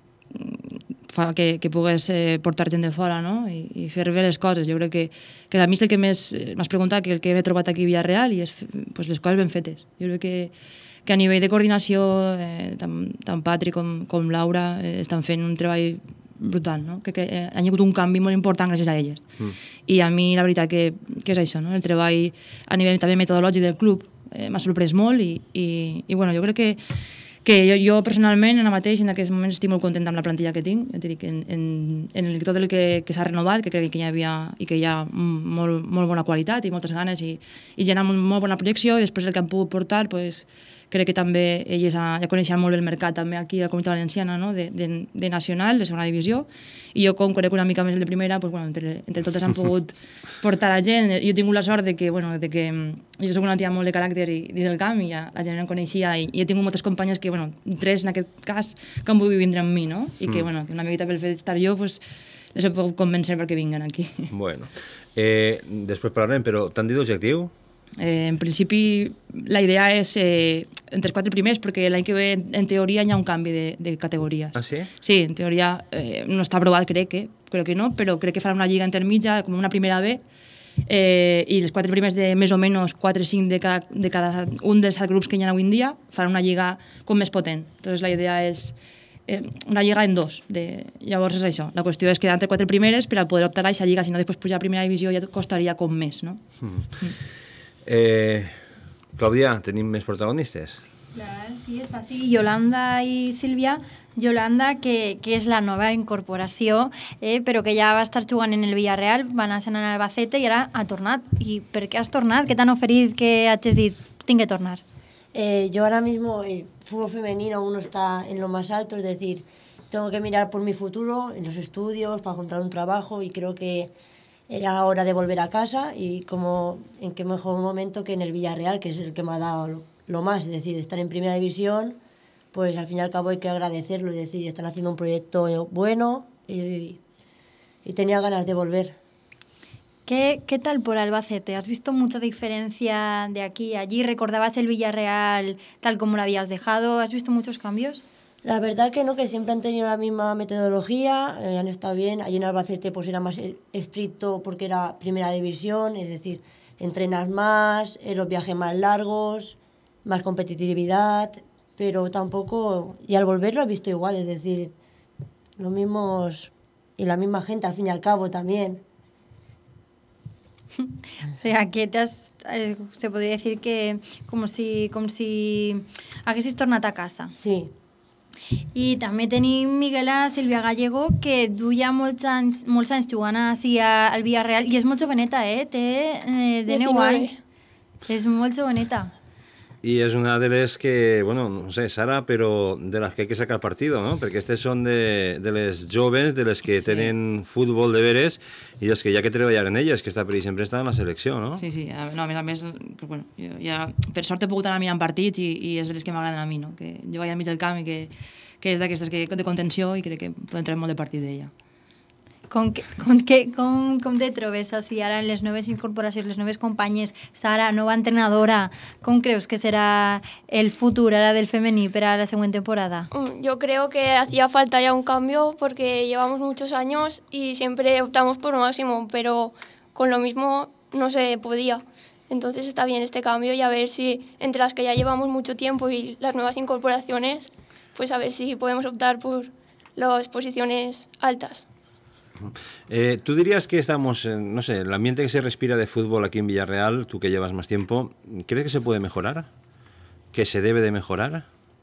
fa que pugues portar gent de fora, no? I fer bé les coses. Jo crec que a mi és el que més m'has preguntat, que el que m'he trobat aquí a Villarreal i és pues, les coses ben fetes. Jo crec que a nivell de coordinació tant Patri com Laura estan fent un treball brutal, no? Que han hagut un canvi molt important gràcies a elles. I a mi la veritat que és això, no? El treball a nivell també metodològic del club m'ha sorprès molt i bueno, jo crec que jo personalment ara mateix en aquests moments estic molt content amb la plantilla que tinc, ja t'he dit, en tot el que s'ha renovat, que crec que hi havia i que hi ha molt bona qualitat i moltes ganes i gent amb molt bona projecció i després el que han pogut portar, pues, crec que també elles ja coneixen molt bé el mercat també aquí a la Comunitat Valenciana, no? de nacional, de segona divisió, i jo com conec una mica més el de primera, pues, bueno, entre totes han pogut portar a gent. Jo he tingut la sort de que jo soc una tia molt de caràcter i del camp i ja la gent em coneixia i he tingut moltes companyes que, bueno, 3 en aquest cas, que han volgut vindre amb mi, no? I que, bueno, una miqueta pel fet d'estar jo, pues, les he pogut convèncer perquè vinguen aquí. Bueno, després parlarem, però t'han dit l'objectiu? En principi, la idea és entre els 4 primers, perquè l'any que ve, en teoria, hi ha un canvi de categories. Ah, sí? Sí, en teoria no està aprovat, crec que no, però crec que farà una lliga intermitja, com una primera B, i els 4 primers de més o menys 4 o 5 de cada un dels grups que hi ha avui en dia faran una lliga com més potent. Entonces la idea és una lliga en 2. Llavors és això. La qüestió és quedar entre 4 primeres per a poder optar a aquesta lliga, si no després pujar a primera divisió ja costaria com més, no? Clàudia, tenim més protagonistes? Clar, sí, està així. Yolanda i Sílvia. Yolanda, que és la nova incorporació, però que ja va estar jugant en el Villarreal, va anar a Albacete i ara ha tornat. I per què has tornat? Què t'han oferit que hagis dit, tinc que tornar? Yo ahora mismo el fútbol femenino aún no está en lo más alto, es decir, tengo que mirar por mi futuro, en los estudios, para encontrar un trabajo y creo que era hora de volver a casa y como en qué mejor momento que en el Villarreal, que es el que me ha dado lo más, es decir, estar en primera división, pues al fin y al cabo hay que agradecerlo, es decir, están haciendo un proyecto bueno y tenía ganas de volver. ¿Qué tal por Albacete? ¿Has visto mucha diferencia de aquí a allí? ¿Recordabas el Villarreal tal como lo habías dejado? ¿Has visto muchos cambios? La verdad que no, que siempre han tenido la misma metodología, han estado bien. Allí en Albacete pues era más estricto porque era primera división, es decir, entrenas más, los viajes más largos, más competitividad, pero tampoco, y al volver lo he visto igual, es decir, los mismos y la misma gente al fin y al cabo también. O sea, que se podria dir que com si haguessis tornat a casa. Sí. I també tenim Miguela Sílvia Gallego, que duia molts anys jugant al Villarreal i és molt joveneta, té 19 anys. És molt joveneta. I és una de les que, bueno, no sé, Sara, però de les que hay que sacar partido, ¿no? Perquè aquestes són de les joves, de les que tenen futbol de veres i les que hi ha que treballar en elles, que per exemple estan en la selecció, no? Sí, sí. No, a més, pues, bueno, jo ja, per sort he pogut anar mirant partits i és de les que m'agraden a mi, no? Que jo vaig al mig del camp i que és d'aquestes de contenció i crec que podem treure molt de partit d'ella. Com te trobes així ara en les noves incorporacions, les noves companyes? Sara, nova entrenadora, com creus que serà el futur ara del femení para la següent temporada? Yo creo que hacía falta ya un cambio porque llevamos muchos años y siempre optamos por lo máximo, pero con lo mismo no se podía. Entonces está bien este cambio y a ver si entre las que ya llevamos mucho tiempo y las nuevas incorporaciones, pues a ver si podemos optar por las posiciones altas. ¿Tú dirías que estamos, no sé, el ambiente que se respira de fútbol aquí en Villarreal, tú que llevas más tiempo, ¿crees que se puede mejorar? ¿Que se debe de mejorar?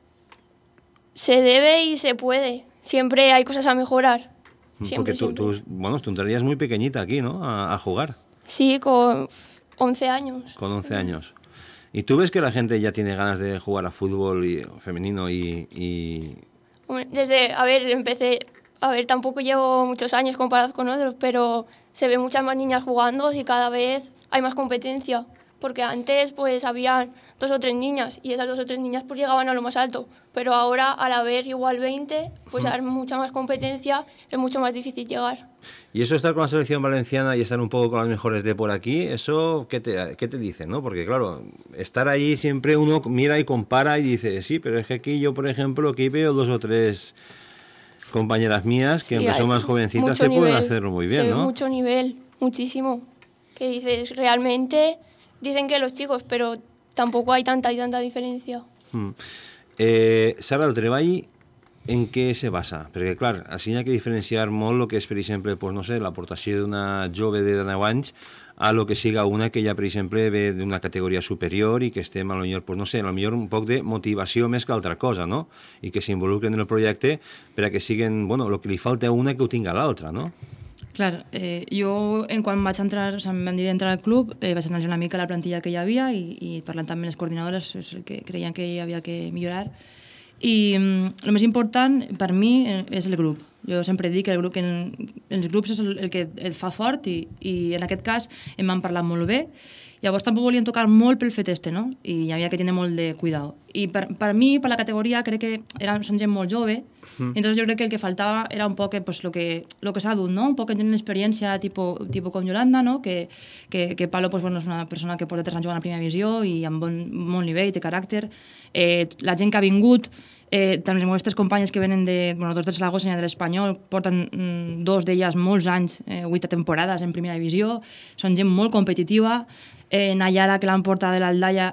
Se debe y se puede. Siempre hay cosas a mejorar. Porque tú entrarías muy pequeñita aquí, ¿no? A jugar. Sí, con 11 años. Con 11 años. ¿Y tú ves que la gente ya tiene ganas de jugar a fútbol femenino y...? Empecé... tampoco llevo muchos años comparados con otros, pero se ven muchas más niñas jugando y cada vez hay más competencia. Porque antes pues había 2 o 3 niñas y esas 2 o 3 niñas pues llegaban a lo más alto. Pero ahora, al haber igual 20, pues hay mucha más competencia, es mucho más difícil llegar. Y eso, estar con la selección valenciana y estar un poco con las mejores de por aquí, ¿eso qué te dice, no? Porque claro, estar ahí siempre uno mira y compara y dice, sí, pero es que aquí yo, por ejemplo, aquí veo 2 o 3 compañeras mías que aunque son más jovencitas que pueden hacerlo muy bien, ¿no? Mucho nivel, muchísimo. Que dices, realmente dicen que los chicos, pero tampoco hay tanta diferencia. Sara, el treball en què se basa? Perquè, clar, així hi ha que diferenciar molt el que és, per exemple, pues, no sé, l'aportació d'una jove de 9 anys a lo que siga una que ja, per exemple, ve d'una categoria superior i que estem, a lo millor, pues, no sé, a lo millor un poc de motivació més que altra cosa, no? I que s'involucren en el projecte per a que siguin, bueno, el que li falta a una que ho tinga a l'altra, no? Clar, jo, quan vaig entrar, o sigui, em van dir d'entrar al club, vaig analitzar una mica la plantilla que hi havia i parlant també amb les coordinadores, és el que creien que hi havia que millorar. I el més important per mi és el grup. Jo sempre dic que els grups és el que et fa fort i en aquest cas em van parlar molt bé. Llavors tampoc volien tocar molt pel fet no? I hi havia que tenir molt de cuidado. I per mi, per la categoria, crec que són gent molt jove, entonces jo crec que el que faltava era un poc pues, lo que s'ha dut, no? Un poc gent d'experiència, tipo com Yolanda, no? Que Pablo pues, bueno, és una persona que porta 3 anys jugant a primera divisió i amb bon nivell, té caràcter. La gent que ha vingut, tant les meves 3 companyes que venen de, 2 de Saragossa i de l'Espanyol, porten 2 d'elles molts anys, 8 temporades en primera divisió, són gent molt competitiva. Nayara, que l'han portat de l'Aldaia,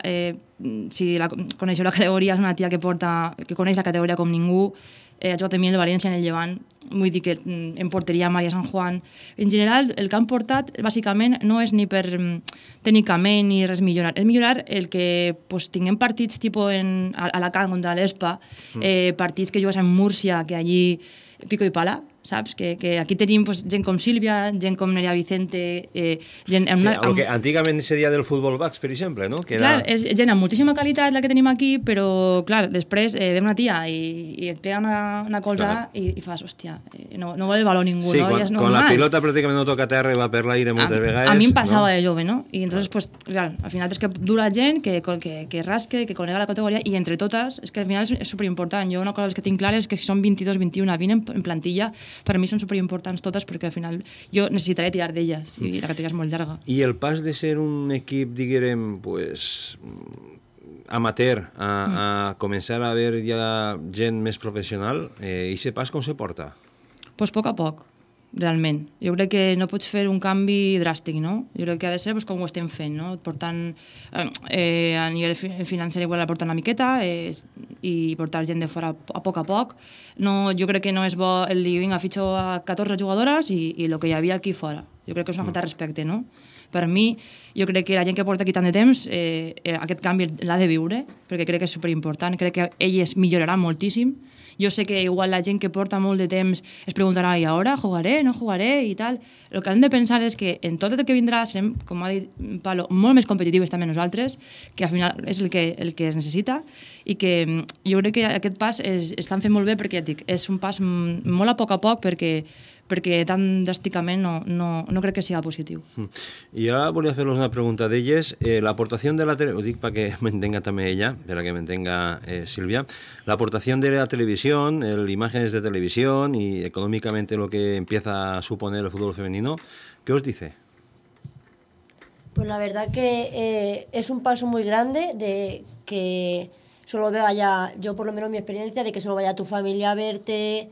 si coneixeu la categoria, és una tia que coneix la categoria com ningú, ha jugat també el València en el Llevant, vull dir que en porteria Maria San Juan. En general, el que han portat, bàsicament, no és ni per tècnicament ni res millorar, és millorar el que tinguem partits tipus a Alacant contra l'Espa, partits que jugues en Múrcia, que allí pico i pala, saps? Que aquí tenim gent com Sílvia, gent com Nerea Vicente... el que antigament seria del futbol baix, per exemple, no? Clar, és gent amb moltíssima qualitat la que tenim aquí, però, clar, després ve una tia i et pega una colzada i fas, hòstia, no vol el valor ningú, no? Sí, quan la pilota pràcticament no toca terra i va per l'aire moltes vegades... A mi em passava de jove, no? I entonces, clar, al final és que dura gent que rasque, que conega la categoria, i entre totes, és que al final és superimportant. Jo una cosa que tinc clara és que si són 22, 21, 20 en plantilla, per a mi són superimportants totes perquè al final jo necessitaré tirar d'elles i la categoria és molt llarga. I el pas de ser un equip, diguem, pues, amateur a començar a haver ja gent més professional, i aquest pas com se porta? Pues poc a poc, realment. Jo crec que no pots fer un canvi dràstic, no? Jo crec que ha de ser com ho estem fent, no? Portant, a nivell financer igual la portant una miqueta i portar gent de fora a poc. No, jo crec que no és bo el dir, vinga, fitxo a 14 jugadores i el que hi havia aquí fora. Jo crec que és una falta de respecte, no? Per mi, jo crec que la gent que porta aquí tant de temps, aquest canvi l'ha de viure, perquè crec que és superimportant, crec que elles milloraran moltíssim. Jo sé que igual la gent que porta molt de temps es preguntarà, i ara jugaré, no jugaré i tal. El que hem de pensar és que en tot el que vindrà serem, com ha dit Pablo, molt més competitius també nosaltres, que al final és el que es necessita, i que jo crec que aquest pas estan fent molt bé perquè és un pas molt a poc perquè tan dràsticament no crec que sigui positiu. I ara volia fer-los una pregunta d'elles. L'aportació de la televisió, ho dic perquè m'entenga també ella, per a que m'entenga Silvia, l'aportació de la televisió, imágenes de televisión y económicamente lo que empieza a suponer el fútbol femenino, ¿qué os dice? Pues la verdad que es un paso muy grande de que solo vaya, yo por lo menos mi experiencia, de que solo vaya tu familia a verte,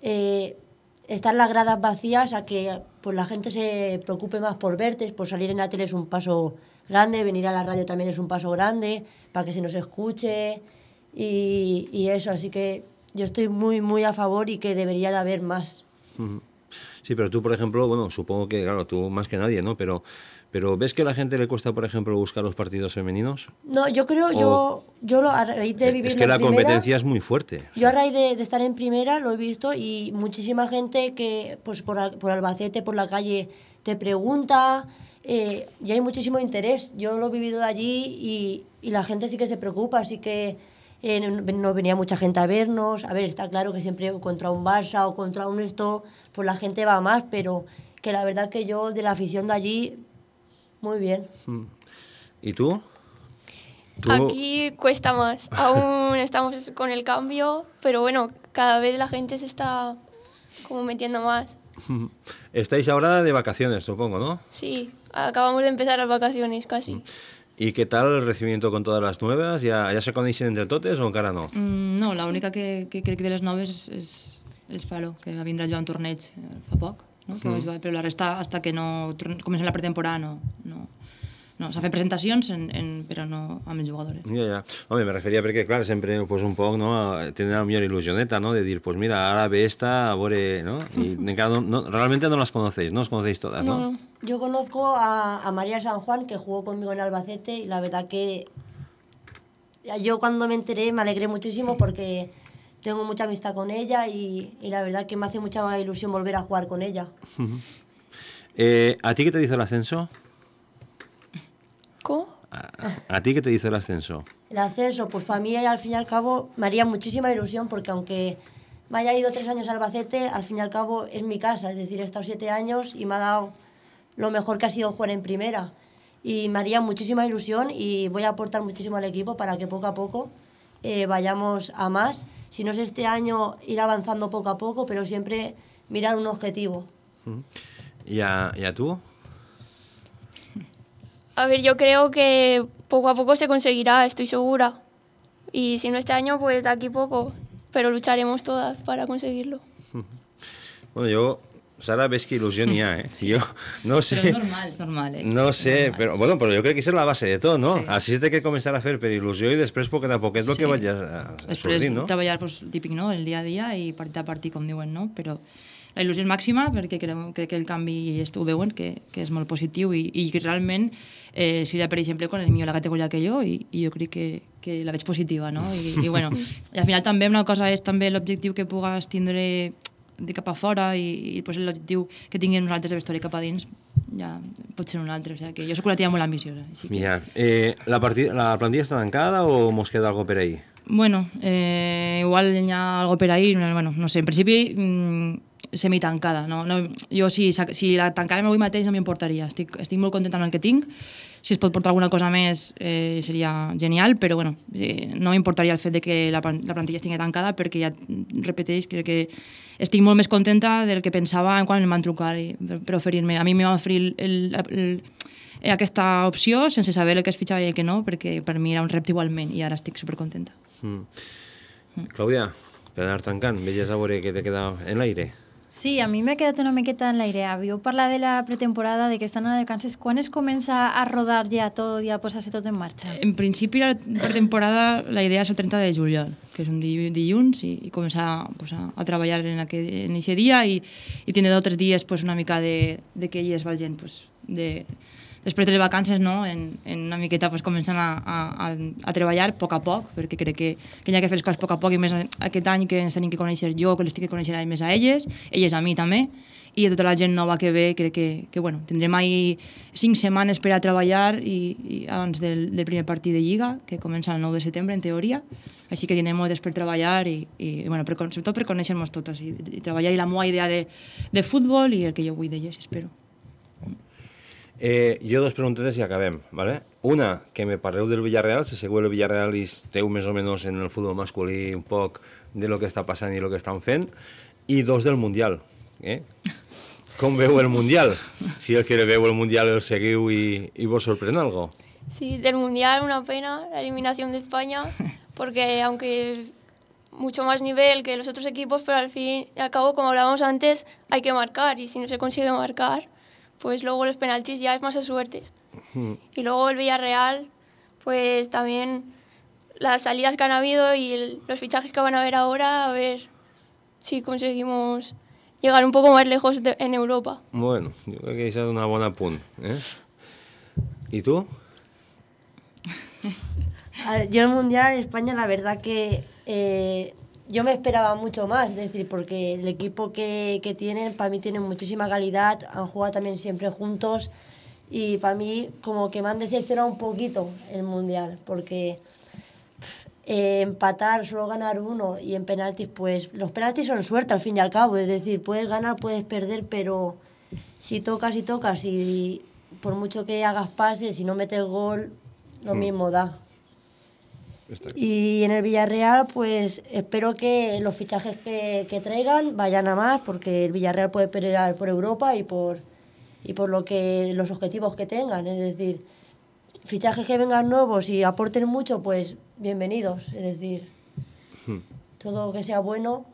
estar las gradas vacías, a que pues la gente se preocupe más por verte, por salir en la tele es un paso grande, venir a la radio también es un paso grande, para que se nos escuche y eso, así que yo estoy muy, muy a favor y que debería de haber más. Sí, pero tú, por ejemplo, bueno, supongo que, claro, tú más que nadie, ¿no? Pero ¿ves que a la gente le cuesta, por ejemplo, buscar los partidos femeninos? No, yo creo, a raíz de vivir es que la primera, competencia es muy fuerte. Yo a raíz de estar en primera lo he visto y muchísima gente que pues por Albacete, por la calle, te pregunta, y hay muchísimo interés. Yo lo he vivido de allí y la gente sí que se preocupa, así que no venía mucha gente a vernos. A ver, está claro que siempre contra un Barça o contra un esto, pues la gente va más, pero que la verdad que yo de la afición de allí, muy bien. ¿Y tú? Aquí cuesta más. Aún estamos con el cambio, pero bueno, cada vez la gente se está como metiendo más. Estáis ahora de vacaciones, supongo, ¿no? Sí, acabamos de empezar las vacaciones casi. ¿Y qué tal el recibimiento con todas las nuevas? ¿Ya se coneixen entre totes o encara no? No, l'única que crec que de les noves és Palo, que va vindre a jugar un torneig fa poc, no? Que va jugar, però la resta, hasta que no comença la pretemporada, no, s'ha fet presentacions, però no amb els jugadors. Ja. Home, me referia perquè, clar, sempre pues, un poc, no, tenen la millor il·lusioneta, no, de dir, pues mira, ara ve esta, a veure, ¿no? Y encara realmente no las conocéis, ¿no? Os conocéis todas, ¿no? No, yo conozco a María San Juan, que jugó conmigo en Albacete, y la verdad que yo cuando me enteré me alegré muchísimo porque tengo mucha amistad con ella y la verdad que me hace mucha ilusión volver a jugar con ella. ¿A ti qué te dice el ascenso? ¿Cómo? ¿A ti qué te dice el ascenso? El ascenso, pues para mí al fin y al cabo me haría muchísima ilusión porque aunque me haya ido 3 años a Albacete, al fin y al cabo es mi casa, es decir, he estado 7 años y me ha dado lo mejor que ha sido jugar en primera. Y me haría muchísima ilusión y voy a aportar muchísimo al equipo para que poco a poco vayamos a más. Si no es este año, ir avanzando poco a poco, pero siempre mirar un objetivo. ¿Y a tú? A ver, yo creo que poco a poco se conseguirá, estoy segura. Y si no este año, pues de aquí poco. Pero lucharemos todas para conseguirlo. Bueno, yo... Sara, ves que il·lusió n'hi ha, Si jo no sé... Però és normal, No sé, però jo crec que és la base de tot, no? Sí. Així té que començar a fer per il·lusió i després poquet a poquet el que vagis sortint, no? Després treballar, pues, típic, no?, el dia a dia i partit a partit, com diuen, no? Però la il·lusió és màxima perquè crec que el canvi ho veuen, que és molt positiu i realment seria, per exemple, quan és millor la categoria que jo i jo crec que la veig positiva, no? I bueno, i al final també una cosa és també l'objectiu que pugues tindre de cap a fora i pues, l'objectiu que tinguin nosaltres de vestuari cap a dins ja pot ser un altre, o sigui que jo soc una tia molt ambiciosa. Mira, la plantilla està tancada o mos queda algo per ahí? Bueno, igual hi ha algo per ahí, bueno, no sé, en principi semitancada, no? Jo si la tancarem avui mateix no m'importaria, estic molt contenta amb el que tinc, si es pot portar alguna cosa més seria genial, però bueno, no m'importaria el fet de que la plantilla estigui tancada perquè ja repeteix que estic molt més contenta del que pensava quan em van trucar per oferir-me. A mi m'han oferit aquesta opció sense saber el que es fitxava i el que no, perquè per mi era un repte igualment i ara estic supercontenta. Clàudia, per anar tancant, veies a veure què te queda en l'aire? Sí, a mi m'ha quedat una miqueta en l'aire. Havíeu parlat de la pretemporada, de que estan a descanses. Quan es comença a rodar ja tot i a posar-se tot en marxa? En principi, la pretemporada, la idea és el 30 de juliol, que és un dilluns, i començar a treballar en aquest dia i tindre 2 o 3 dies una mica de que elles vagin després de les vacances, no? en una miqueta començant a treballar a poc a poc, perquè crec que hi ha que fer les coses a poc a poc, i més aquest any que ens tenim que conèixer jo, que les tinc que conèixer més a elles a mi també, i a tota la gent nova que ve, crec que bueno, tindrem ahí 5 setmanes per a treballar i abans del primer partit de Lliga, que comença el 9 de setembre, en teoria, així que tindrem molt per treballar i bueno, sobretot per conèixer-nos totes i treballar i la meva idea de futbol i el que jo vull d'elles, espero. Jo 2 preguntetes i acabem, ¿vale? Una, que me parleu del Villarreal, si segueu el Villarreal i esteu més o menys en el futbol masculí un poc de lo que està passant i lo que estan fent, i 2 del Mundial, Com veu el Mundial? Si el que veu el Mundial el seguiu i vos sorprèn algo. Sí, del Mundial una pena, la eliminación de España, porque aunque mucho más nivel que los otros equipos, pero al fin y al cabo, como hablábamos antes, hay que marcar, y si no se consigue marcar, pues luego los penaltis ya es más a suerte. Y luego el Villarreal, pues también las salidas que han habido y los fichajes que van a haber ahora, a ver si conseguimos llegar un poco más lejos en Europa. Bueno, yo creo que esa es una buena punt. ¿Y tú? Yo el Mundial, España, la verdad que yo me esperaba mucho más, es decir, porque el equipo que tienen, para mí tienen muchísima calidad, han jugado también siempre juntos y para mí como que me han decepcionado un poquito el Mundial, porque empatar, solo ganar uno y en penaltis, pues los penaltis son suerte al fin y al cabo, es decir, puedes ganar, puedes perder, pero si tocas y por mucho que hagas pases, si no metes gol, lo mismo da. Y en el Villarreal, pues espero que los fichajes que traigan vayan a más, porque el Villarreal puede pelear por Europa y por los objetivos que tengan. Es decir, fichajes que vengan nuevos y aporten mucho, pues bienvenidos. Es decir, todo que sea bueno.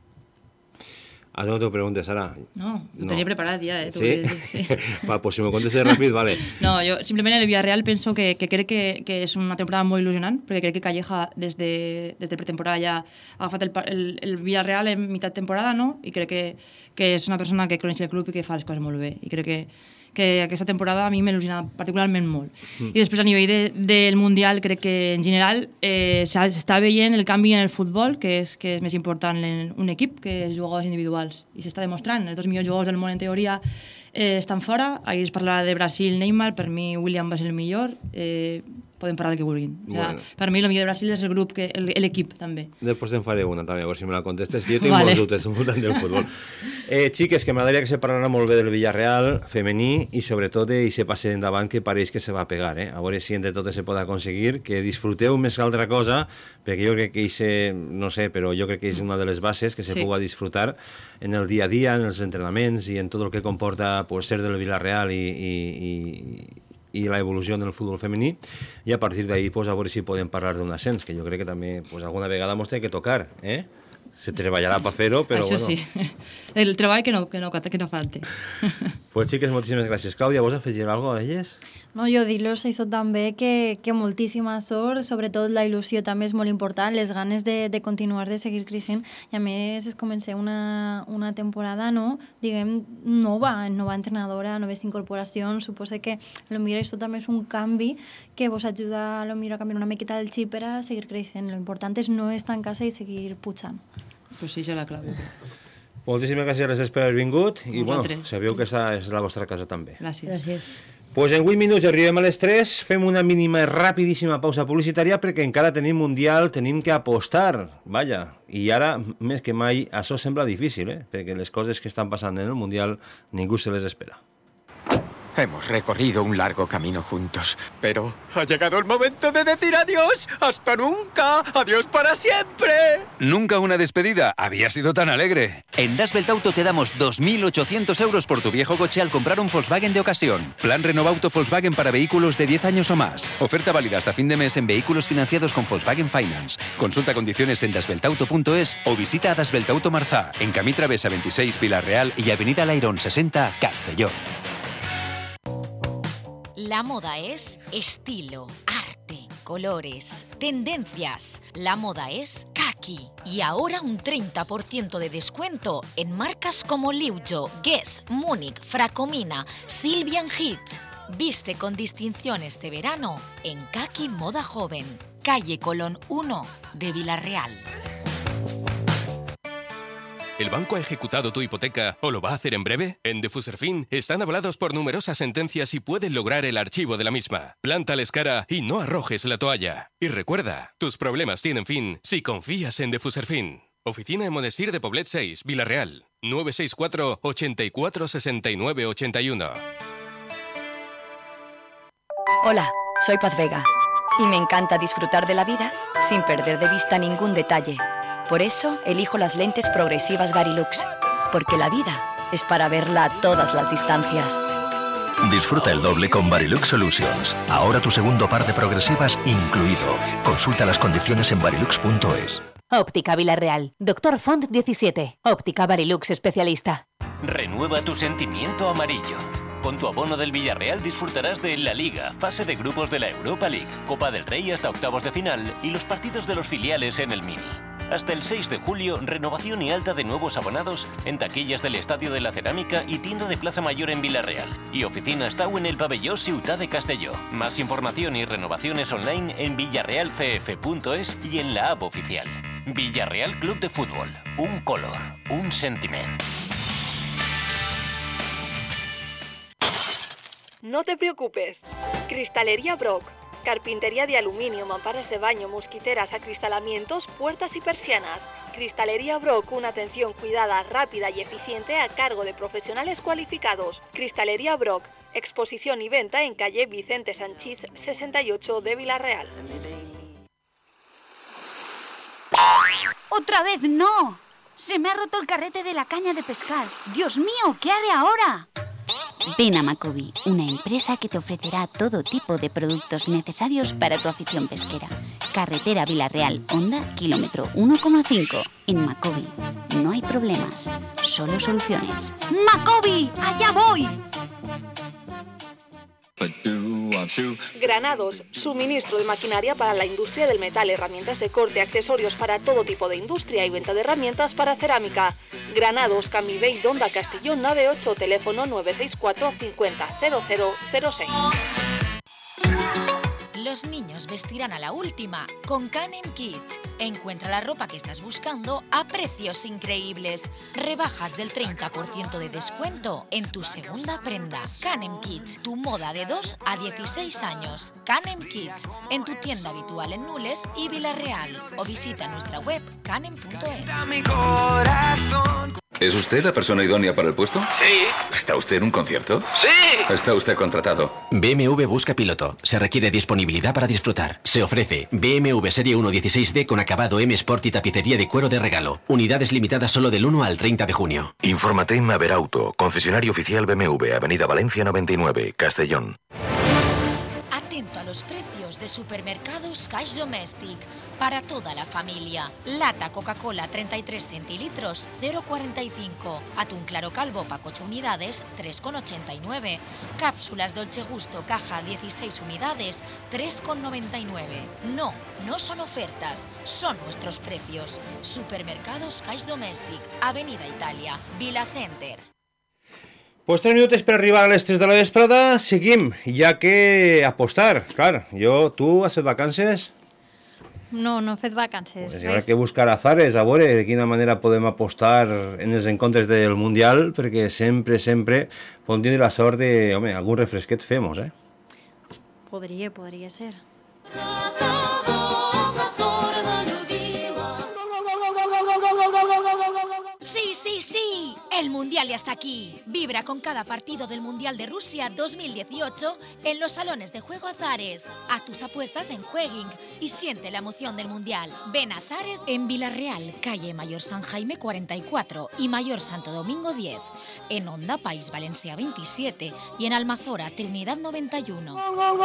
No te preguntes, Sara. No, ho tenia preparat ja, Sí? Va, pues si me contestes ràpid, vale. No, jo simplement en el Villarreal penso que crec que és una temporada molt il·lusionant, perquè crec que Calleja des de pretemporada ja ha agafat el Villarreal en meitat temporada, no? I crec que és una persona que coneix el club i que fa les coses molt bé. I crec que aquesta temporada a mi m'il·lusiona particularment molt. I després a nivell del Mundial crec que en general s'està veient el canvi en el futbol, que és més important en un equip que els jugadors individuals. I s'està demostrant. Els 2 millors jugadors del món en teoria estan fora. Ahir es parlava de Brasil, Neymar, per mi William va ser el millor. Poden parlar del que vulguin. Bueno. Per mi el millor de Brasil és el grup, l'equip també. Després te'n faré una també, a veure si me la contestes. Jo tinc molts dubtes voltant del futbol. Xiques, que m'agradaria que se parlara molt bé del Villarreal femení i sobretot d'aquest passe endavant que pareix que se va pegar. A veure si entre totes se pot aconseguir, que disfruteu més que altra cosa, perquè jo crec que no sé, però jo crec que és una de les bases que se pugui disfrutar en el dia a dia, en els entrenaments i en tot el que comporta ser del Villarreal i la evolució del futbol femení, i a partir d'ahir a veure si podem parlar d'un ascens, que jo crec que també alguna vegada ens té que tocar, se treballarà per fer-ho, però això sí, el treball que no falte. Pues xiques, moltíssimes gràcies. Clàudia, vols afegir alguna cosa a elles? No, jo dir-los això també, que moltíssima sort, sobretot la il·lusió també és molt important, les ganes de continuar, de seguir creixent, i a més es comença una temporada, no? Diguem, nova entrenadora, noves incorporacions, suposa que potser això també és un canvi que vos ajuda a canviar una miqueta el xip per a seguir creixent. Lo important és no estancar-se i seguir pujant. Pues sí, és la clau. Moltíssimes gràcies per haver vingut i sabeu que aquesta és la vostra casa també. Gràcies. Pues en 8 minuts arribem a les 3, fem una mínima i rapidíssima pausa publicitària perquè encara tenim Mundial, tenim que apostar, vaja, i ara més que mai això sembla difícil, perquè les coses que estan passant en el Mundial ningú se les espera. Hemos recorrido un largo camino juntos, pero ha llegado el momento de decir adiós. ¡Hasta nunca! ¡Adiós para siempre! Nunca una despedida había sido tan alegre. En Das Welt Auto te damos 2.800 euros por tu viejo coche al comprar un Volkswagen de ocasión. Plan Renovauto Volkswagen para vehículos de 10 años o más. Oferta válida hasta fin de mes en vehículos financiados con Volkswagen Finance. Consulta condiciones en dasveltauto.es o visita a Das Welt Auto Marzá, en Camí Travesa 26 Vila-real y Avenida Lairón 60 Castellón. La moda es estilo, arte, colores, tendencias. La moda es Kaki. Y ahora un 30% de descuento en marcas como Liujo, Guess, Múnich, Fracomina, Sylvian Hits. Viste con distinción este verano en Kaki Moda Joven, calle Colón 1 de Vila-real. ¿El banco ha ejecutado tu hipoteca o lo va a hacer en breve? En Defuserfin están avalados por numerosas sentencias y pueden lograr el archivo de la misma. Plántales cara y no arrojes la toalla. Y recuerda, tus problemas tienen fin si confías en Defuserfin. Oficina en Monestir de Poblet 6, Vila-real. 964 84 69 81. Hola, soy Paz Vega y me encanta disfrutar de la vida sin perder de vista ningún detalle. Por eso elijo las lentes progresivas Varilux, porque la vida es para verla a todas las distancias. Disfruta el doble con Varilux Solutions. Ahora tu segundo par de progresivas incluido. Consulta las condiciones en varilux.es. Óptica Vila-real. Dr. Font 17. Óptica Varilux especialista. Renueva tu sentimiento amarillo. Con tu abono del Villarreal disfrutarás de la Liga, fase de grupos de la Europa League, Copa del Rey hasta octavos de final y los partidos de los filiales en el Mini. Hasta el 6 de julio, renovación y alta de nuevos abonados en taquillas del Estadio de la Cerámica y tienda de Plaza Mayor en Vila-real. Y oficinas TAU en el pabellón Ciutat de Castelló. Más información y renovaciones online en villarrealcf.es y en la app oficial. Villarreal Club de Fútbol. Un color, un sentiment. No te preocupes. Cristalería Brock. Carpintería de aluminio, mamparas de baño, mosquiteras, acristalamientos, puertas y persianas. Cristalería Brock, una atención cuidada, rápida y eficiente a cargo de profesionales cualificados. Cristalería Brock, exposición y venta en calle Vicente Sanchís 68 de Vila-real. ¡Otra vez no! Se me ha roto el carrete de la caña de pescar. ¡Dios mío! ¿Qué haré ahora? Ven a Macobi, una empresa que te ofrecerá todo tipo de productos necesarios para tu afición pesquera. Carretera Vila-real, Honda, kilómetro 1,5. En Macobi no hay problemas, solo soluciones. ¡Macobi! ¡Allá voy! Granados, suministro de maquinaria para la industria del metal, herramientas de corte, accesorios para todo tipo de industria y venta de herramientas para cerámica. Granados, Camivey, Donda, Castellón 98, teléfono 964 50 0006. Los niños vestirán a la última con Canem Kids. Encuentra la ropa que estás buscando a precios increíbles. Rebajas del 30% de descuento en tu segunda prenda. Canem Kids, tu moda de 2 a 16 años. Canem Kids, en tu tienda habitual en Nules y Vila-real. O visita nuestra web canem.es. ¿Es usted la persona idónea para el puesto? Sí. ¿Está usted en un concierto? Sí. ¿Está usted contratado? BMW busca piloto. Se requiere disponibilidad para disfrutar. Se ofrece BMW Serie 1.16D con acabado M Sport y tapicería de cuero de regalo. Unidades limitadas solo del 1 al 30 de junio. Infórmate en Maverauto, concesionario oficial BMW, Avenida Valencia 99, Castellón. Atento a los precios de supermercados Cash Domestic para toda la familia. Lata Coca-Cola 33 centilitros 0,45. Atún claro calvo pack 8 unidades 3,89. Cápsulas Dolce Gusto caja 16 unidades 3,99. No, no son ofertas, son nuestros precios. Supermercados Cash Domestic, Avenida Italia, Vila Center. Pues 3 minuts per arribar a les 3 de la vesprada, seguim, ja que apostar, clar, tu has fet vacances? No, no he fet vacances, Pues hi haurà que buscar azares, a veure de quina manera podem apostar en els encontres del Mundial, perquè sempre podem tenir la sort de, home, algun refresquet femos, Podria ser. Sí, el Mundial ya está aquí. Vibra con cada partido del Mundial de Rusia 2018 en los salones de juego Azares. Haz tus apuestas en Jueguing y siente la emoción del Mundial. Ven a Azares en Vila-real, calle Mayor San Jaime 44 y Mayor Santo Domingo 10. En Onda País Valencia 27 y en Almazora Trinidad 91.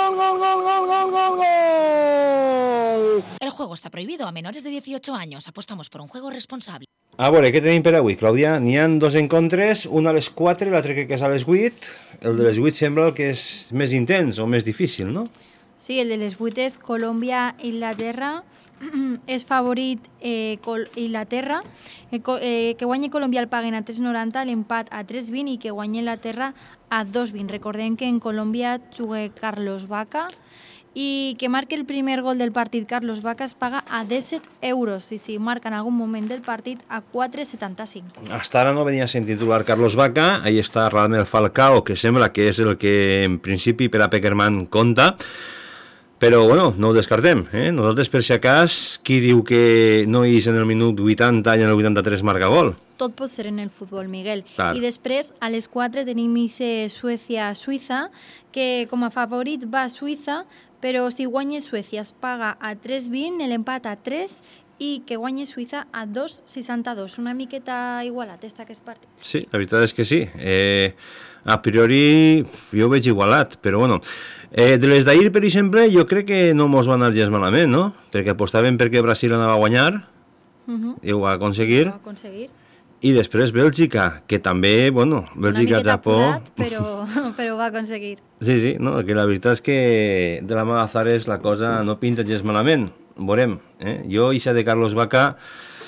El juego está prohibido a menores de 18 años. Apostamos por un juego responsable. A veure, què tenim per avui, Clàudia? N'hi ha dos encontres, un a les 4 i l'altre crec que és a les 8. El de les 8 sembla el que és més intens o més difícil, no? Sí, el de les 8 és Colòmbia-Inglaterra. És favorit Inglaterra. Que guanyi Colòmbia el paguen a 3,90, l'empat a 3,20 i que guanyi Inglaterra a 2,20. Recordem que en Colòmbia juga Carlos Vaca i que marque el primer gol del partit Carlos Vaca es paga a 17 euros i si marca en algun moment del partit a 4,75. Hasta ara no venia sent titular Carlos Vaca, ahí està Radamel Falcao, que sembla que és el que en principi per a Pekerman compta, però bueno, no ho descartem, Nosaltres per si acas, qui diu que no és en el minut 80 i en el 83 marca gol? Tot pot ser en el futbol, Miguel. Clar. I després, a les 4 tenim Suècia-Suïssa, que com a favorit va a Suïssa, però si guanya Suècia es paga a 3,20, l'empat a 3 i que guanya Suïssa a 2,62. Una miqueta igualat aquest partit. Sí, la veritat és que sí. A priori jo ho veig igualat, però bueno. De les d'ahir, per exemple, jo crec que no mos va anar gens malament, no? Perquè apostàvem perquè Brasil anava a guanyar, i ho va aconseguir. I després Bèlgica, que també, bueno, Bèlgica-Japó... Una miqueta apurat, però va aconseguir. Sí, no, que la veritat és que de la mà d'Azares la cosa no pinta gens malament. Veurem, Jo, ixa de Carlos Vaca,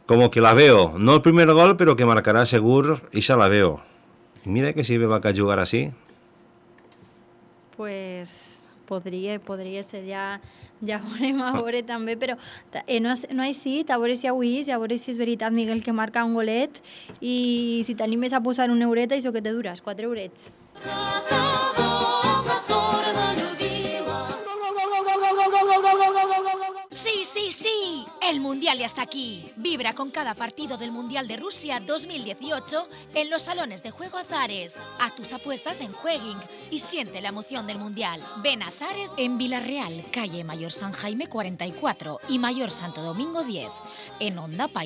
como que la veo, no el primer gol, pero que marcarà segur, i se la veo. Mira que si ve que jugar així. Pues podria ser, ja veurem a veure també, però no he sigut, a veure si avui és, a veure si és veritat, Miguel, que marca un golet, i si t'animes a posar una eureta, això que te dures, 4 eurets. Sí, sí, sí, el Mundial ya está aquí. Vibra con cada partido del Mundial de Rusia 2018 en los salones de juego Azares. Haz tus apuestas en Jueguing y siente la emoción del Mundial. Ven a Azares en Villarreal, calle Mayor San Jaime 44 y Mayor Santo Domingo 10. En Onda